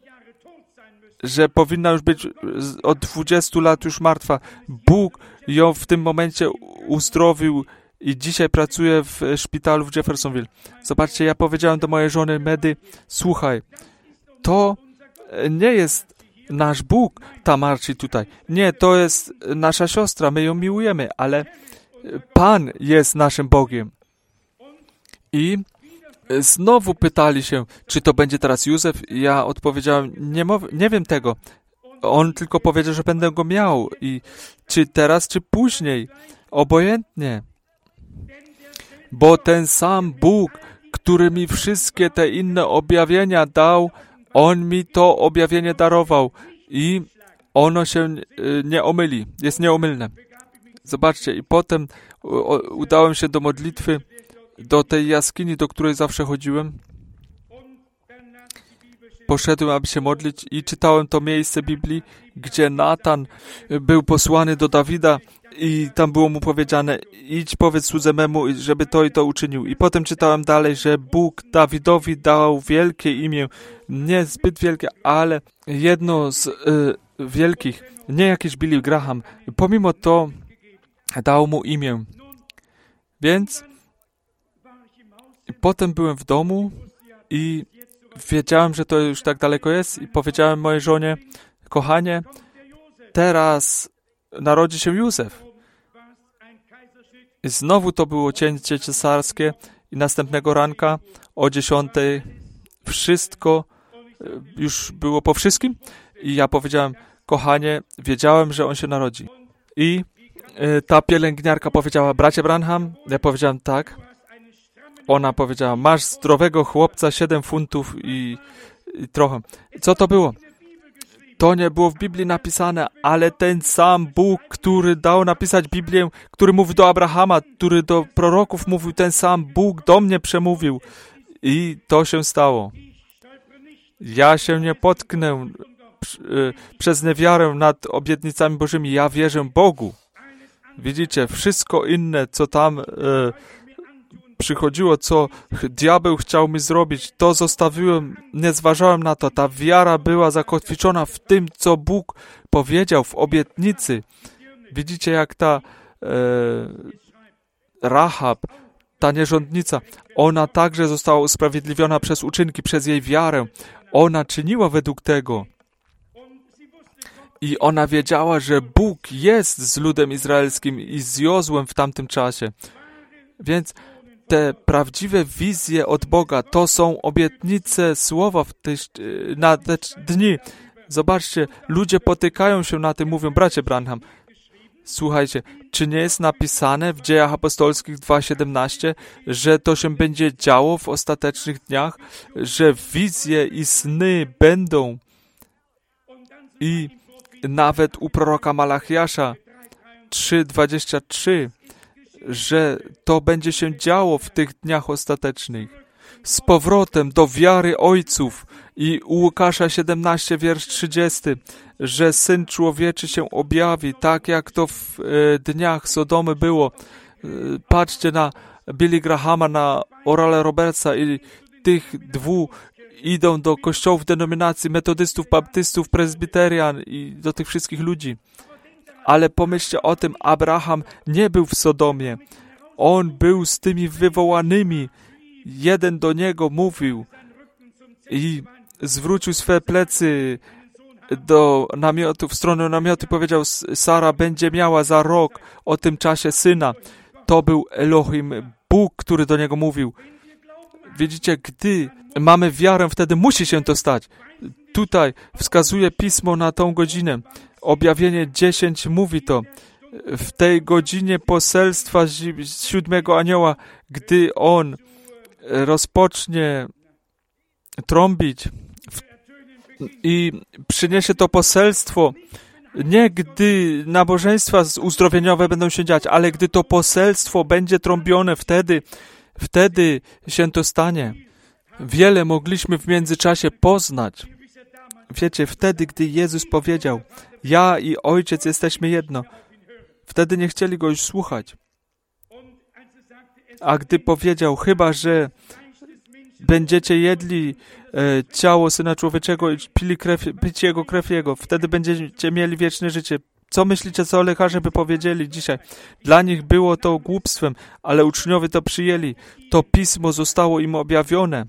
że powinna już być od 20 lat już martwa. Bóg ją w tym momencie uzdrowił i dzisiaj pracuje w szpitalu w Jeffersonville. Zobaczcie, ja powiedziałem do mojej żony Medy, słuchaj, to nie jest nasz Bóg, ta Marci tutaj. Nie, to jest nasza siostra, my ją miłujemy, ale Pan jest naszym Bogiem. I znowu pytali się, czy to będzie teraz Józef? Ja odpowiedziałem, nie wiem tego. On tylko powiedział, że będę go miał. I czy teraz, czy później. Obojętnie. Bo ten sam Bóg, który mi wszystkie te inne objawienia dał, On mi to objawienie darował. I ono się nie omyli. Jest nieomylne. Zobaczcie, i potem udałem się do modlitwy, do tej jaskini, do której zawsze chodziłem. Poszedłem, aby się modlić i czytałem to miejsce Biblii, gdzie Natan był posłany do Dawida i tam było mu powiedziane, idź powiedz słudze memu, żeby to i to uczynił. I potem czytałem dalej, że Bóg Dawidowi dał wielkie imię, nie zbyt wielkie, ale jedno z wielkich, nie jakiś Billy Graham. Pomimo to dał mu imię. Więc potem byłem w domu i wiedziałem, że to już tak daleko jest i powiedziałem mojej żonie, kochanie, teraz narodzi się Józef. I znowu to było cięcie cesarskie i następnego ranka o 10 wszystko już było po wszystkim i ja powiedziałem, kochanie, wiedziałem, że on się narodzi. I ta pielęgniarka powiedziała, bracie Branham? Ja powiedziałem, tak. Ona powiedziała, masz zdrowego chłopca, 7 funtów i trochę. Co to było? To nie było w Biblii napisane, ale ten sam Bóg, który dał napisać Biblię, który mówił do Abrahama, który do proroków mówił, ten sam Bóg do mnie przemówił. I to się stało. Ja się nie potknę przez niewiarę nad obietnicami Bożymi. Ja wierzę Bogu. Widzicie, wszystko inne, co tam przychodziło, co diabeł chciał mi zrobić, to zostawiłem, nie zważałem na to. Ta wiara była zakotwiczona w tym, co Bóg powiedział w obietnicy. Widzicie, jak ta Rahab, ta nierządnica, ona także została usprawiedliwiona przez uczynki, przez jej wiarę. Ona czyniła według tego. I ona wiedziała, że Bóg jest z ludem izraelskim i z Jozłem w tamtym czasie. Więc te prawdziwe wizje od Boga, to są obietnice słowa na te dni. Zobaczcie, ludzie potykają się na tym, mówią, bracie Branham, słuchajcie, czy nie jest napisane w Dziejach Apostolskich 2:17, że to się będzie działo w ostatecznych dniach, że wizje i sny będą i nawet u proroka Malachiasza 3:23, że to będzie się działo w tych dniach ostatecznych. Z powrotem do wiary ojców i u Łukasza 17, wiersz 30, że Syn Człowieczy się objawi, tak jak to w dniach Sodomy było. Patrzcie na Billy Grahama, na Orala Robertsa i tych dwóch idą do kościołów denominacji metodystów, baptystów, prezbiterian i do tych wszystkich ludzi. Ale pomyślcie o tym, Abraham nie był w Sodomie. On był z tymi wywołanymi. Jeden do niego mówił i zwrócił swe plecy do namiotu, w stronę namiotu i powiedział, Sara będzie miała za rok o tym czasie syna. To był Elohim, Bóg, który do niego mówił. Widzicie, gdy mamy wiarę, wtedy musi się to stać. Tutaj wskazuje Pismo na tą godzinę. Objawienie 10 mówi to. W tej godzinie poselstwa 7 anioła, gdy on rozpocznie trąbić, w i przyniesie to poselstwo, nie gdy nabożeństwa uzdrowieniowe będą się dziać, ale gdy to poselstwo będzie trąbione, wtedy się to stanie. Wiele mogliśmy w międzyczasie poznać. Wiecie, wtedy, gdy Jezus powiedział, ja i Ojciec jesteśmy jedno, wtedy nie chcieli Go już słuchać. A gdy powiedział, chyba że będziecie jedli ciało Syna Człowieczego i pili pić Jego krew Jego, wtedy będziecie mieli wieczne życie. Co myślicie, co lekarze by powiedzieli dzisiaj? Dla nich było to głupstwem, ale uczniowie to przyjęli. To Pismo zostało im objawione.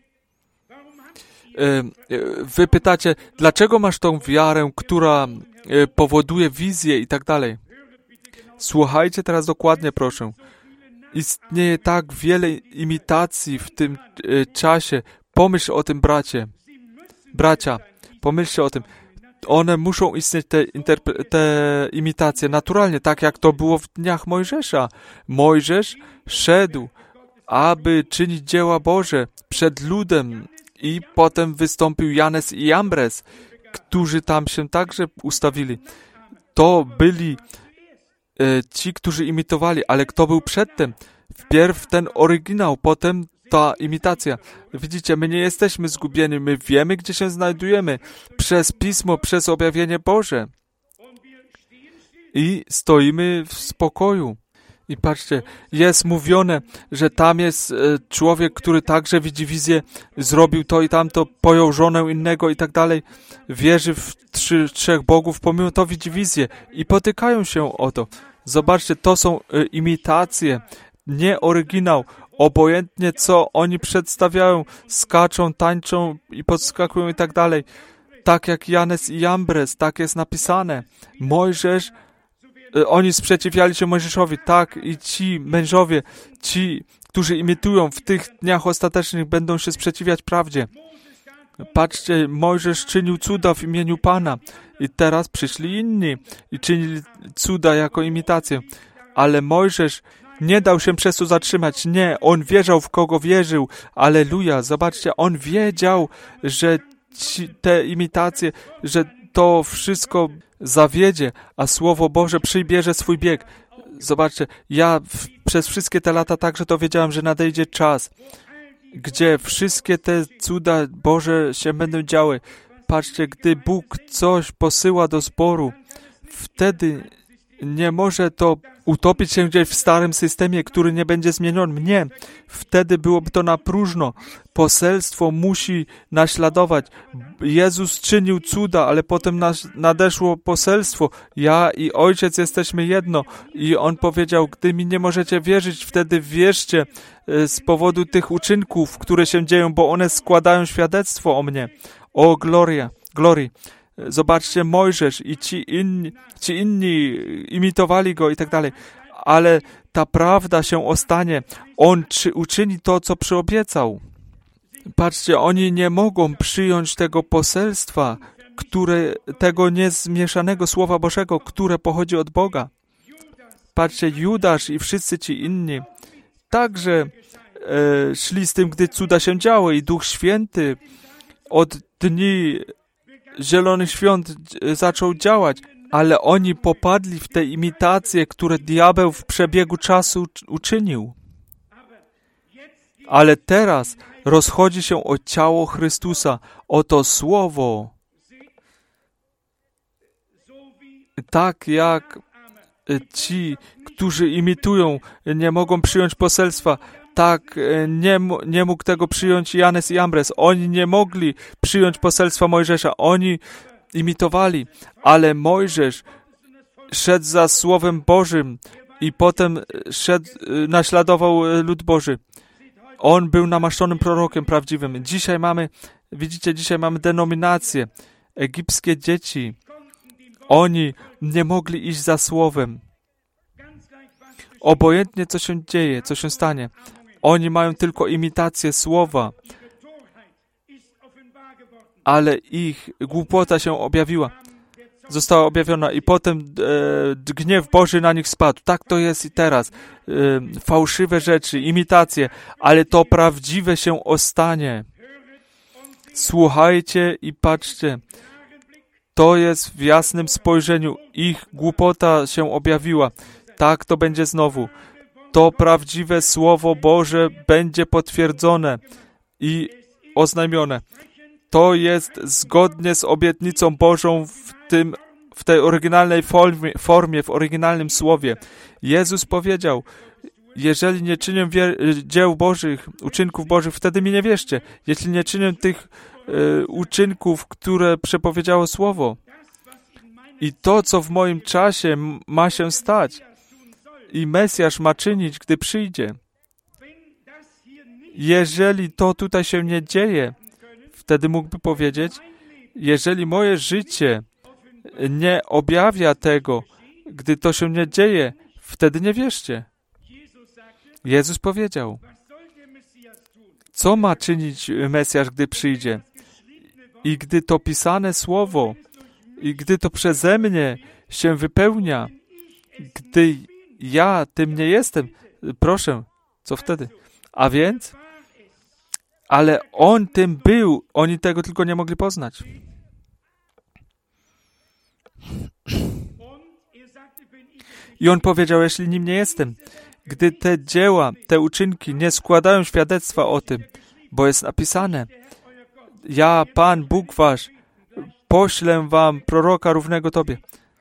Wy pytacie, dlaczego masz tą wiarę, która powoduje wizję i tak dalej? Słuchajcie teraz dokładnie, proszę. Istnieje tak wiele imitacji w tym czasie. Pomyśl o tym, bracia, pomyślcie o tym. One muszą istnieć, te imitacje, naturalnie, tak jak to było w dniach Mojżesza. Mojżesz szedł, aby czynić dzieła Boże przed ludem i potem wystąpił Janes i Jambres, którzy tam się także ustawili. To byli ci, którzy imitowali, ale kto był przedtem? Wpierw ten oryginał, potem ta imitacja. Widzicie, my nie jesteśmy zgubieni, my wiemy, gdzie się znajdujemy. Przez Pismo, przez objawienie Boże. I stoimy w spokoju. I patrzcie, jest mówione, że tam jest człowiek, który także widzi wizję, zrobił to i tamto, pojął żonę innego i tak dalej, wierzy w trzech bogów, pomimo to widzi wizję i potykają się o to. Zobaczcie, to są imitacje, nie oryginał. Obojętnie co oni przedstawiają, skaczą, tańczą i podskakują i tak dalej. Tak jak Janes i Jambres, tak jest napisane. Mojżesz, oni sprzeciwiali się Mojżeszowi, tak, i ci mężowie, ci, którzy imitują w tych dniach ostatecznych, będą się sprzeciwiać prawdzie. Patrzcie, Mojżesz czynił cuda w imieniu Pana i teraz przyszli inni i czynili cuda jako imitację. Ale Mojżesz nie dał się przez to zatrzymać. Nie, on wierzał, w kogo wierzył. Alleluja, zobaczcie, on wiedział, że te imitacje, że to wszystko zawiedzie, a Słowo Boże przybierze swój bieg. Zobaczcie, ja przez wszystkie te lata także to wiedziałem, że nadejdzie czas, gdzie wszystkie te cuda Boże się będą działy. Patrzcie, gdy Bóg coś posyła do zboru, wtedy nie może to utopić się gdzieś w starym systemie, który nie będzie zmieniony. Nie, wtedy byłoby to na próżno. Poselstwo musi naśladować. Jezus czynił cuda, ale potem nadeszło poselstwo. Ja i Ojciec jesteśmy jedno. I On powiedział, gdy mi nie możecie wierzyć, wtedy wierzcie z powodu tych uczynków, które się dzieją, bo one składają świadectwo o mnie. O glorii. Zobaczcie, Mojżesz i ci inni imitowali go i tak dalej. Ale ta prawda się ostanie. On uczyni to, co przyobiecał. Patrzcie, oni nie mogą przyjąć tego poselstwa, tego niezmieszanego Słowa Bożego, które pochodzi od Boga. Patrzcie, Judasz i wszyscy ci inni także szli z tym, gdy cuda się działy i Duch Święty od dni Zielonych Świąt zaczął działać, ale oni popadli w te imitacje, które diabeł w przebiegu czasu uczynił. Ale teraz rozchodzi się o ciało Chrystusa, o to Słowo. Tak jak ci, którzy imitują, nie mogą przyjąć poselstwa, tak nie mógł tego przyjąć Janes i Jambres. Oni nie mogli przyjąć poselstwa Mojżesza. Oni imitowali, ale Mojżesz szedł za Słowem Bożym i potem naśladował lud Boży. On był namaszczonym prorokiem prawdziwym. Dzisiaj mamy denominacje. Egipskie dzieci. Oni nie mogli iść za Słowem. Obojętnie co się dzieje, co się stanie. Oni mają tylko imitację Słowa. Ale ich głupota się została objawiona i potem gniew Boży na nich spadł. Tak to jest i teraz. Fałszywe rzeczy, imitacje, ale to prawdziwe się ostanie. Słuchajcie i patrzcie. To jest w jasnym spojrzeniu. Ich głupota się objawiła. Tak to będzie znowu. To prawdziwe Słowo Boże będzie potwierdzone i oznajmione. To jest zgodnie z obietnicą Bożą w tej oryginalnej formie, w oryginalnym słowie. Jezus powiedział, jeżeli nie czynię dzieł Bożych, uczynków Bożych, wtedy mi nie wierzcie. Jeśli nie czynię tych uczynków, które przepowiedziało Słowo. I to, co w moim czasie ma się stać i Mesjasz ma czynić, gdy przyjdzie. Jeżeli to tutaj się nie dzieje, wtedy mógłby powiedzieć, jeżeli moje życie nie objawia tego, gdy to się nie dzieje, wtedy nie wierzcie. Jezus powiedział, co ma czynić Mesjasz, gdy przyjdzie? I gdy to pisane słowo, i gdy to przeze mnie się wypełnia, gdy ja tym nie jestem, proszę, co wtedy? A więc, ale On tym był, oni tego tylko nie mogli poznać. I On powiedział, jeśli nim nie jestem, gdy te dzieła, te uczynki nie składają świadectwa o tym, bo jest napisane, ja, Pan, Bóg wasz, poślę wam proroka równego tobie.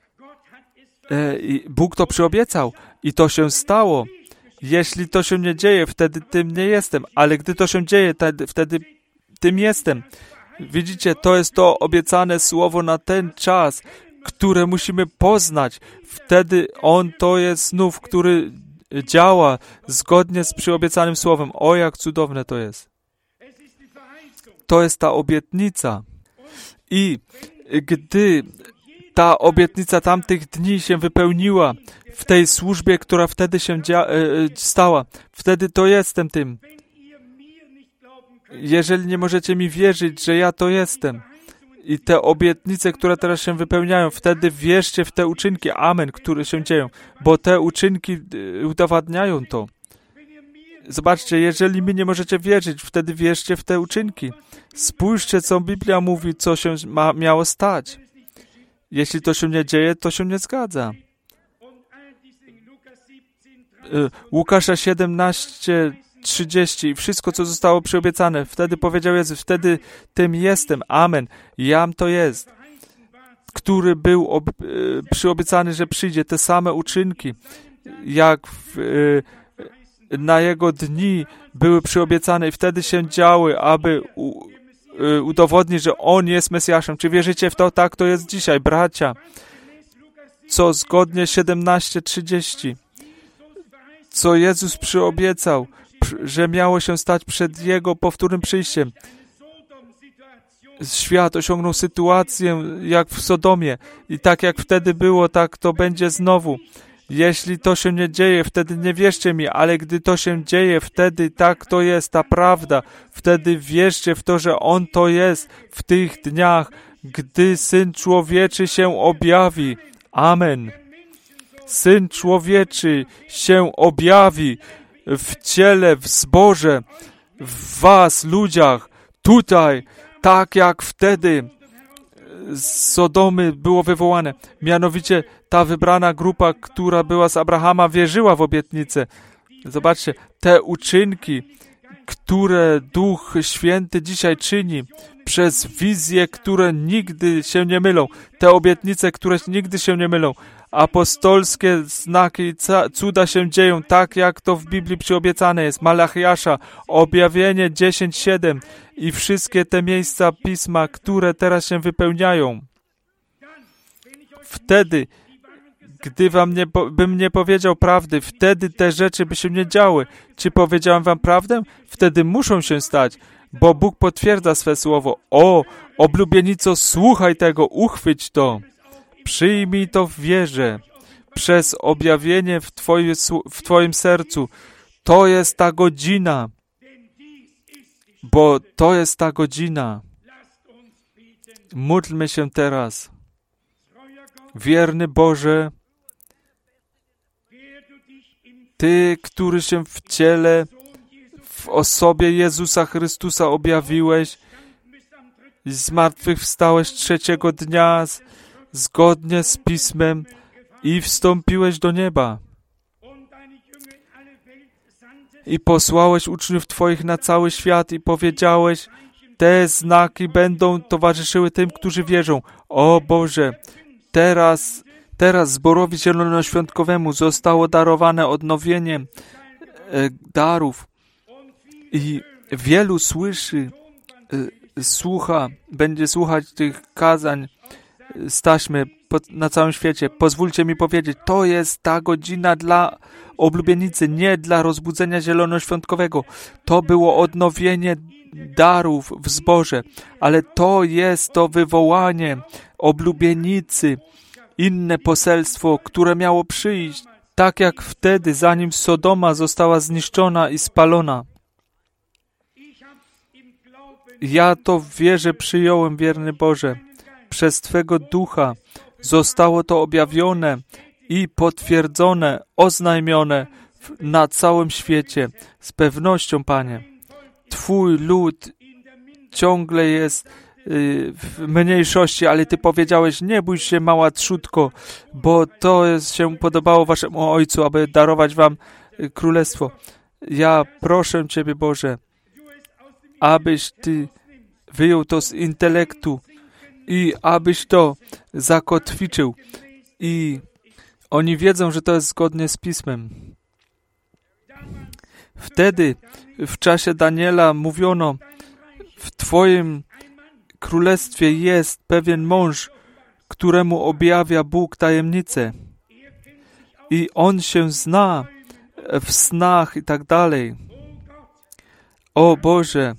Bóg to przyobiecał i to się stało. Jeśli to się nie dzieje, wtedy tym nie jestem, ale gdy to się dzieje, wtedy tym jestem. Widzicie, to jest to obiecane słowo na ten czas, które musimy poznać. Wtedy On to jest znów, który działa zgodnie z przyobiecanym słowem. O, jak cudowne to jest. To jest ta obietnica. I gdy ta obietnica tamtych dni się wypełniła w tej służbie, która wtedy się stała, wtedy to jestem tym. Jeżeli nie możecie mi wierzyć, że ja to jestem i te obietnice, które teraz się wypełniają, wtedy wierzcie w te uczynki, amen, które się dzieją, bo te uczynki udowadniają to. Zobaczcie, jeżeli mi nie możecie wierzyć, wtedy wierzcie w te uczynki. Spójrzcie, co Biblia mówi, co się miało stać. Jeśli to się nie dzieje, to się nie zgadza. Łukasza 17:30 i wszystko, co zostało przyobiecane. Wtedy powiedział Jezus, wtedy tym jestem, amen, jam to jest, który był przyobiecany, że przyjdzie. Te same uczynki, jak na Jego dni były przyobiecane i wtedy się działy, aby udowodnić, że On jest Mesjaszem. Czy wierzycie w to? Tak, to jest dzisiaj, bracia. Co zgodnie 17:30, co Jezus przyobiecał, że miało się stać przed Jego powtórnym przyjściem. Świat osiągnął sytuację jak w Sodomie i tak jak wtedy było, tak to będzie znowu. Jeśli to się nie dzieje, wtedy nie wierzcie mi, ale gdy to się dzieje, wtedy tak to jest, ta prawda. Wtedy wierzcie w to, że On to jest w tych dniach, gdy Syn Człowieczy się objawi. Amen. Syn Człowieczy się objawi w ciele, w zborze, w was, ludziach, tutaj, tak jak wtedy z Sodomy było wywołane. Mianowicie ta wybrana grupa, która była z Abrahama, wierzyła w obietnicę. Zobaczcie, te uczynki, które Duch Święty dzisiaj czyni przez wizje, które nigdy się nie mylą. Te obietnice, które nigdy się nie mylą. Apostolskie znaki i cuda się dzieją tak, jak to w Biblii przyobiecane jest. Malachiasza, Objawienie 10:7 i wszystkie te miejsca Pisma, które teraz się wypełniają. Wtedy, gdy bym nie powiedział prawdy, wtedy te rzeczy by się nie działy. Czy powiedziałem wam prawdę? Wtedy muszą się stać, bo Bóg potwierdza swe słowo. O, oblubienico, słuchaj tego, uchwyć to. Przyjmij to w wierze, przez objawienie w Twoim sercu. To jest ta godzina, bo to jest ta godzina. Módlmy się teraz. Wierny Boże, Ty, który się w ciele, w osobie Jezusa Chrystusa objawiłeś zmartwychwstałeś trzeciego dnia zgodnie z Pismem i wstąpiłeś do nieba. I posłałeś uczniów Twoich na cały świat i powiedziałeś, te znaki będą towarzyszyły tym, którzy wierzą. O Boże, teraz zborowi zielonoświątkowemu zostało darowane odnowienie darów i wielu będzie słuchać tych kazań z taśmy na całym świecie. Pozwólcie mi powiedzieć, to jest ta godzina dla oblubienicy, nie dla rozbudzenia zielonoświątkowego. To było odnowienie darów w zborze, ale to jest to wywołanie oblubienicy, inne poselstwo, które miało przyjść, tak jak wtedy, zanim Sodoma została zniszczona i spalona. Ja to w wierze przyjąłem, wierny Boże. Przez Twego Ducha zostało to objawione i potwierdzone, oznajmione na całym świecie. Z pewnością, Panie, Twój lud ciągle jest w mniejszości, ale Ty powiedziałeś, nie bój się, mała trzódko, bo to się podobało Waszemu Ojcu, aby darować Wam królestwo. Ja proszę Ciebie, Boże, abyś Ty wyjął to z intelektu i abyś to zakotwiczył. I oni wiedzą, że to jest zgodnie z Pismem. Wtedy, w czasie Daniela mówiono, w Twoim królestwie jest pewien mąż, któremu objawia Bóg tajemnicę. I on się zna w snach i tak dalej. O Boże,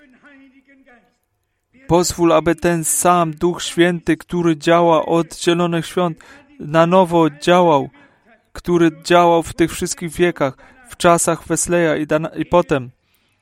pozwól, aby ten sam Duch Święty, który działa od zielonych świąt, na nowo działał, który działał w tych wszystkich wiekach, w czasach Wesleya i potem.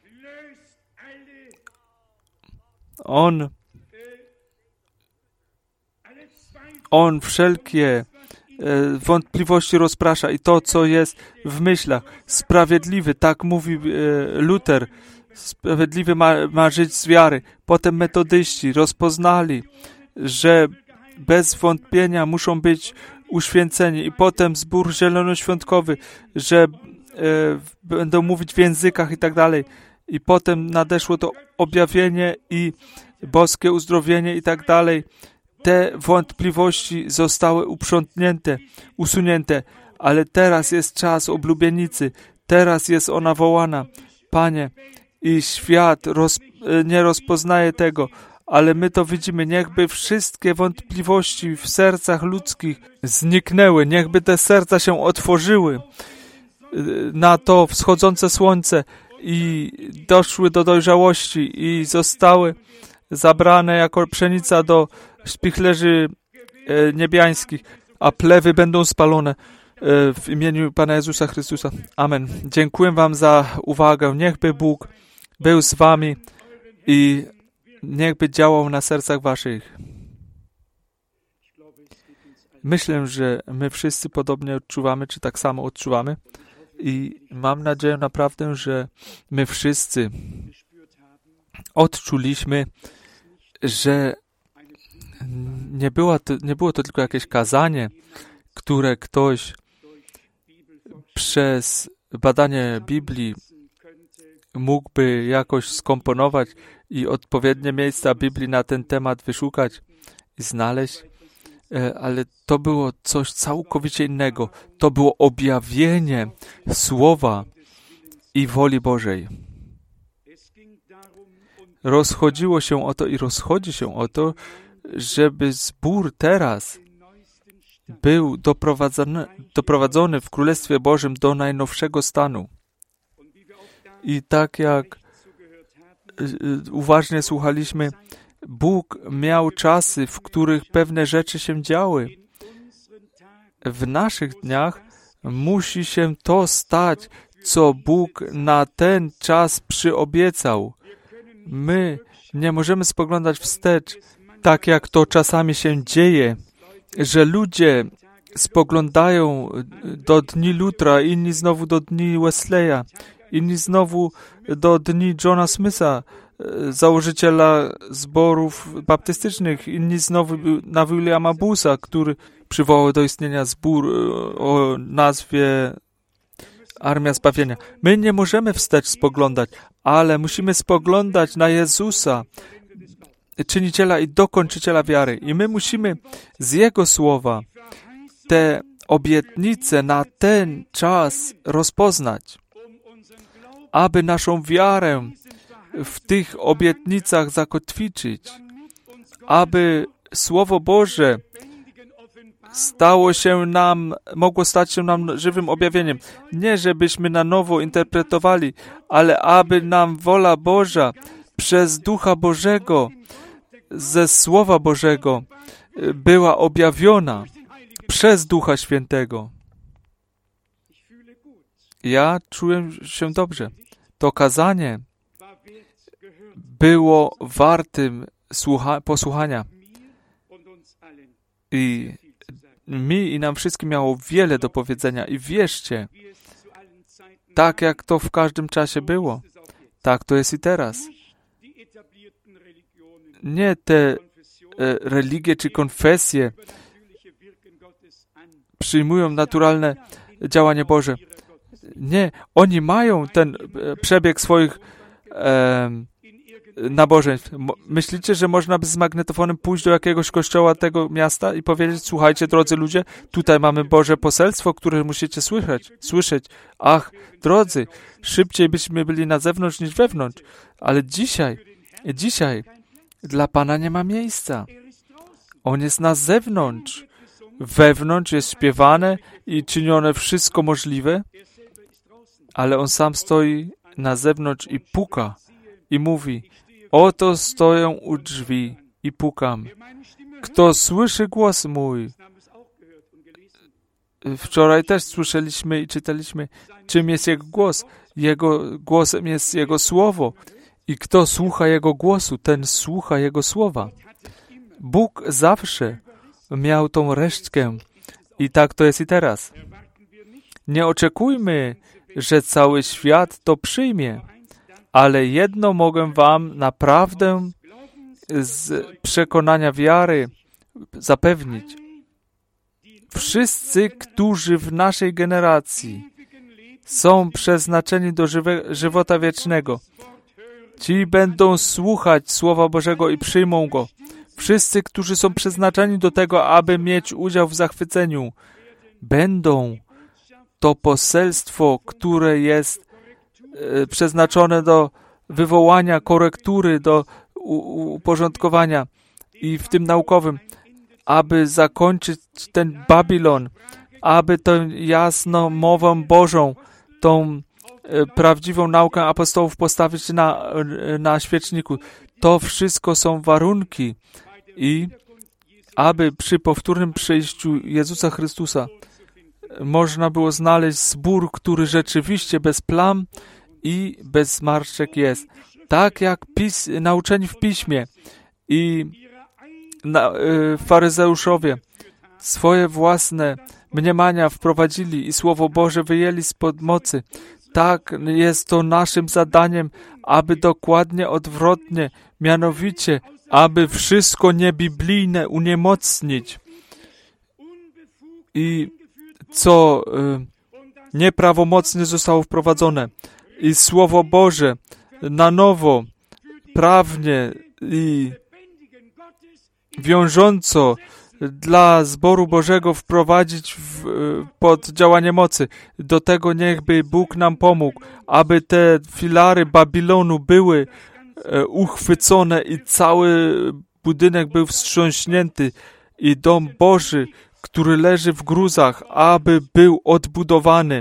On wszelkie wątpliwości rozprasza i to, co jest w myślach. Sprawiedliwy, tak mówi Luter, sprawiedliwy ma żyć z wiary. Potem metodyści rozpoznali, że bez wątpienia muszą być uświęceni. I potem zbór zielonoświątkowy, że będą mówić w językach i tak dalej. I potem nadeszło to objawienie i boskie uzdrowienie i tak dalej. Te wątpliwości zostały usunięte, ale teraz jest czas oblubienicy. Teraz jest ona wołana. Panie, i świat nie rozpoznaje tego, ale my to widzimy. Niechby wszystkie wątpliwości w sercach ludzkich zniknęły. Niechby te serca się otworzyły na to wschodzące słońce i doszły do dojrzałości i zostały zabrane jako pszenica do spichlerzy niebiańskich, a plewy będą spalone w imieniu Pana Jezusa Chrystusa. Amen. Dziękuję Wam za uwagę. Niechby Bóg był z Wami i niechby działał na sercach Waszych. Myślę, że my wszyscy podobnie odczuwamy, czy tak samo odczuwamy i mam nadzieję naprawdę, że my wszyscy odczuliśmy, że nie było to tylko jakieś kazanie, które ktoś przez badanie Biblii mógłby jakoś skomponować i odpowiednie miejsca Biblii na ten temat wyszukać i znaleźć, ale to było coś całkowicie innego. To było objawienie Słowa i woli Bożej. Rozchodziło się o to i rozchodzi się o to, żeby zbór teraz był doprowadzony w Królestwie Bożym do najnowszego stanu. I tak jak uważnie słuchaliśmy, Bóg miał czasy, w których pewne rzeczy się działy. W naszych dniach musi się to stać, co Bóg na ten czas przyobiecał. My nie możemy spoglądać wstecz, tak jak to czasami się dzieje, że ludzie spoglądają do dni Lutra, inni znowu do dni Wesleya, inni znowu do dni Johna Smitha, założyciela zborów baptystycznych, inni znowu na Williama Busa, który przywołał do istnienia zbór o nazwie Armia Zbawienia. My nie możemy wstecz spoglądać, ale musimy spoglądać na Jezusa, czyniciela i dokończyciela wiary. I my musimy z Jego słowa te obietnice na ten czas rozpoznać, aby naszą wiarę w tych obietnicach zakotwiczyć, aby Słowo Boże mogło stać się nam żywym objawieniem. Nie, żebyśmy na nowo interpretowali, ale aby nam wola Boża przez Ducha Bożego, ze Słowa Bożego była objawiona przez Ducha Świętego. Ja czułem się dobrze. To kazanie było wartym posłuchania. I mi i nam wszystkim miało wiele do powiedzenia. I wierzcie, tak jak to w każdym czasie było, tak to jest i teraz. Nie te religie czy konfesje przyjmują naturalne działanie Boże. Nie, oni mają ten przebieg swoich nabożeństw. Myślicie, że można by z magnetofonem pójść do jakiegoś kościoła tego miasta i powiedzieć: słuchajcie, drodzy ludzie, tutaj mamy Boże poselstwo, które musicie słyszeć. Ach, drodzy, szybciej byśmy byli na zewnątrz niż wewnątrz. Ale dzisiaj dla Pana nie ma miejsca. On jest na zewnątrz. Wewnątrz jest śpiewane i czynione wszystko możliwe, ale On sam stoi na zewnątrz i puka i mówi: oto stoję u drzwi i pukam. Kto słyszy głos mój? Wczoraj też słyszeliśmy i czytaliśmy, czym jest Jego głos. Jego głosem jest Jego Słowo. I kto słucha Jego głosu, ten słucha Jego słowa. Bóg zawsze miał tą resztkę i tak to jest i teraz. Nie oczekujmy, że cały świat to przyjmie, ale jedno mogę wam naprawdę z przekonania wiary zapewnić. Wszyscy, którzy w naszej generacji są przeznaczeni do żywota wiecznego, ci będą słuchać Słowa Bożego i przyjmą go. Wszyscy, którzy są przeznaczeni do tego, aby mieć udział w zachwyceniu, będą to poselstwo, które jest przeznaczone do wywołania, korektury, do uporządkowania i w tym naukowym, aby zakończyć ten Babilon, aby tę jasną mowę Bożą, tą prawdziwą naukę apostołów postawić na świeczniku. To wszystko są warunki i aby przy powtórnym przyjściu Jezusa Chrystusa można było znaleźć zbór, który rzeczywiście bez plam i bez zmarszczek jest. Tak jak nauczeni w Piśmie i faryzeuszowie swoje własne mniemania wprowadzili i Słowo Boże wyjęli spod mocy. Tak jest to naszym zadaniem, aby dokładnie odwrotnie, mianowicie, aby wszystko niebiblijne uniemocnić i co nieprawomocnie zostało wprowadzone. I Słowo Boże na nowo, prawnie i wiążąco dla zboru Bożego wprowadzić pod działanie mocy. Do tego niechby Bóg nam pomógł, aby te filary Babilonu były uchwycone i cały budynek był wstrząśnięty i dom Boży, który leży w gruzach, aby był odbudowany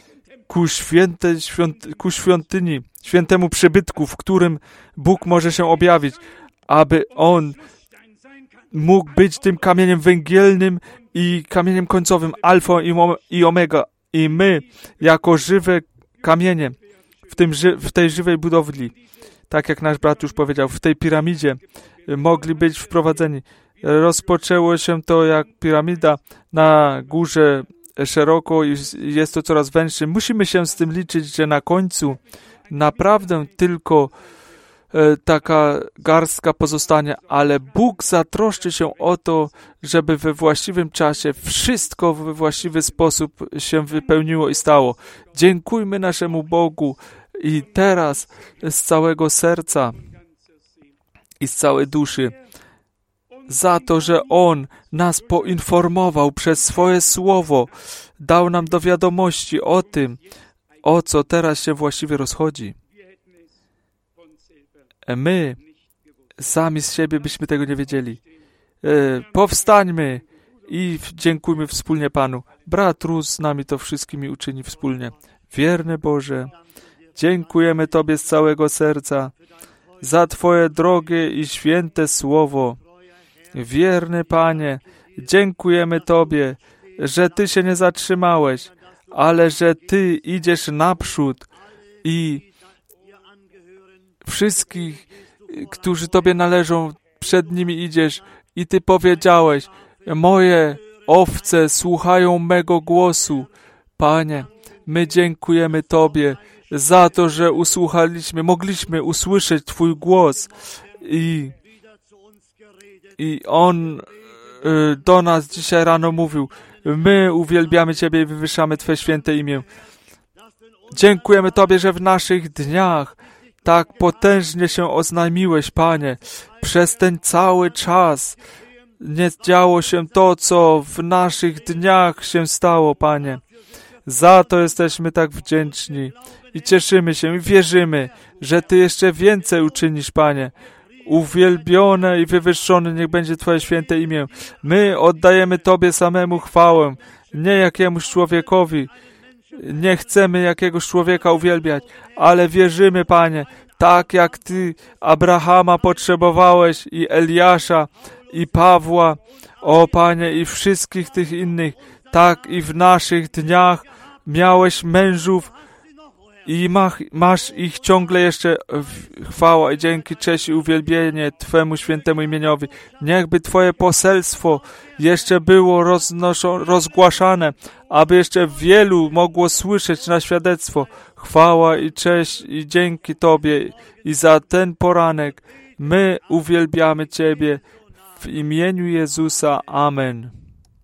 ku świątyni, świętemu przybytku, w którym Bóg może się objawić, aby On mógł być tym kamieniem węgielnym i kamieniem końcowym, alfą i omega. I my, jako żywe kamienie w tej żywej budowli, tak jak nasz brat już powiedział, w tej piramidzie mogli być wprowadzeni. Rozpoczęło się to jak piramida na górze szeroko i jest to coraz węższe. Musimy się z tym liczyć, że na końcu naprawdę tylko taka garstka pozostanie, ale Bóg zatroszczy się o to, żeby we właściwym czasie wszystko we właściwy sposób się wypełniło i stało. Dziękujmy naszemu Bogu i teraz z całego serca i z całej duszy za to, że On nas poinformował przez swoje słowo, dał nam do wiadomości o tym, o co teraz się właściwie rozchodzi. My sami z siebie byśmy tego nie wiedzieli. Powstańmy i dziękujmy wspólnie Panu. Brat Rus z nami to wszystkimi uczyni wspólnie. Wierny Boże, dziękujemy Tobie z całego serca za Twoje drogie i święte słowo. Wierny Panie, dziękujemy Tobie, że Ty się nie zatrzymałeś, ale że Ty idziesz naprzód i wszystkich, którzy Tobie należą, przed nimi idziesz i Ty powiedziałeś, moje owce słuchają mego głosu. Panie, my dziękujemy Tobie za to, że mogliśmy usłyszeć Twój głos i On do nas dzisiaj rano mówił, my uwielbiamy Ciebie i wywyższamy Twe święte imię. Dziękujemy Tobie, że w naszych dniach tak potężnie się oznajmiłeś, Panie. Przez ten cały czas nie działo się to, co w naszych dniach się stało, Panie. Za to jesteśmy tak wdzięczni i cieszymy się i wierzymy, że Ty jeszcze więcej uczynisz, Panie. Uwielbione i wywyższone niech będzie Twoje święte imię. My oddajemy Tobie samemu chwałę, nie jakiemuś człowiekowi. Nie chcemy jakiegoś człowieka uwielbiać, ale wierzymy, Panie, tak jak Ty Abrahama potrzebowałeś i Eliasza i Pawła, o Panie, i wszystkich tych innych, tak i w naszych dniach miałeś mężów i masz ich ciągle jeszcze chwała i dzięki, cześć i uwielbienie Twemu świętemu imieniowi. Niechby Twoje poselstwo jeszcze było rozgłaszane, aby jeszcze wielu mogło słyszeć na świadectwo. Chwała i cześć i dzięki Tobie i za ten poranek my uwielbiamy Ciebie w imieniu Jezusa. Amen.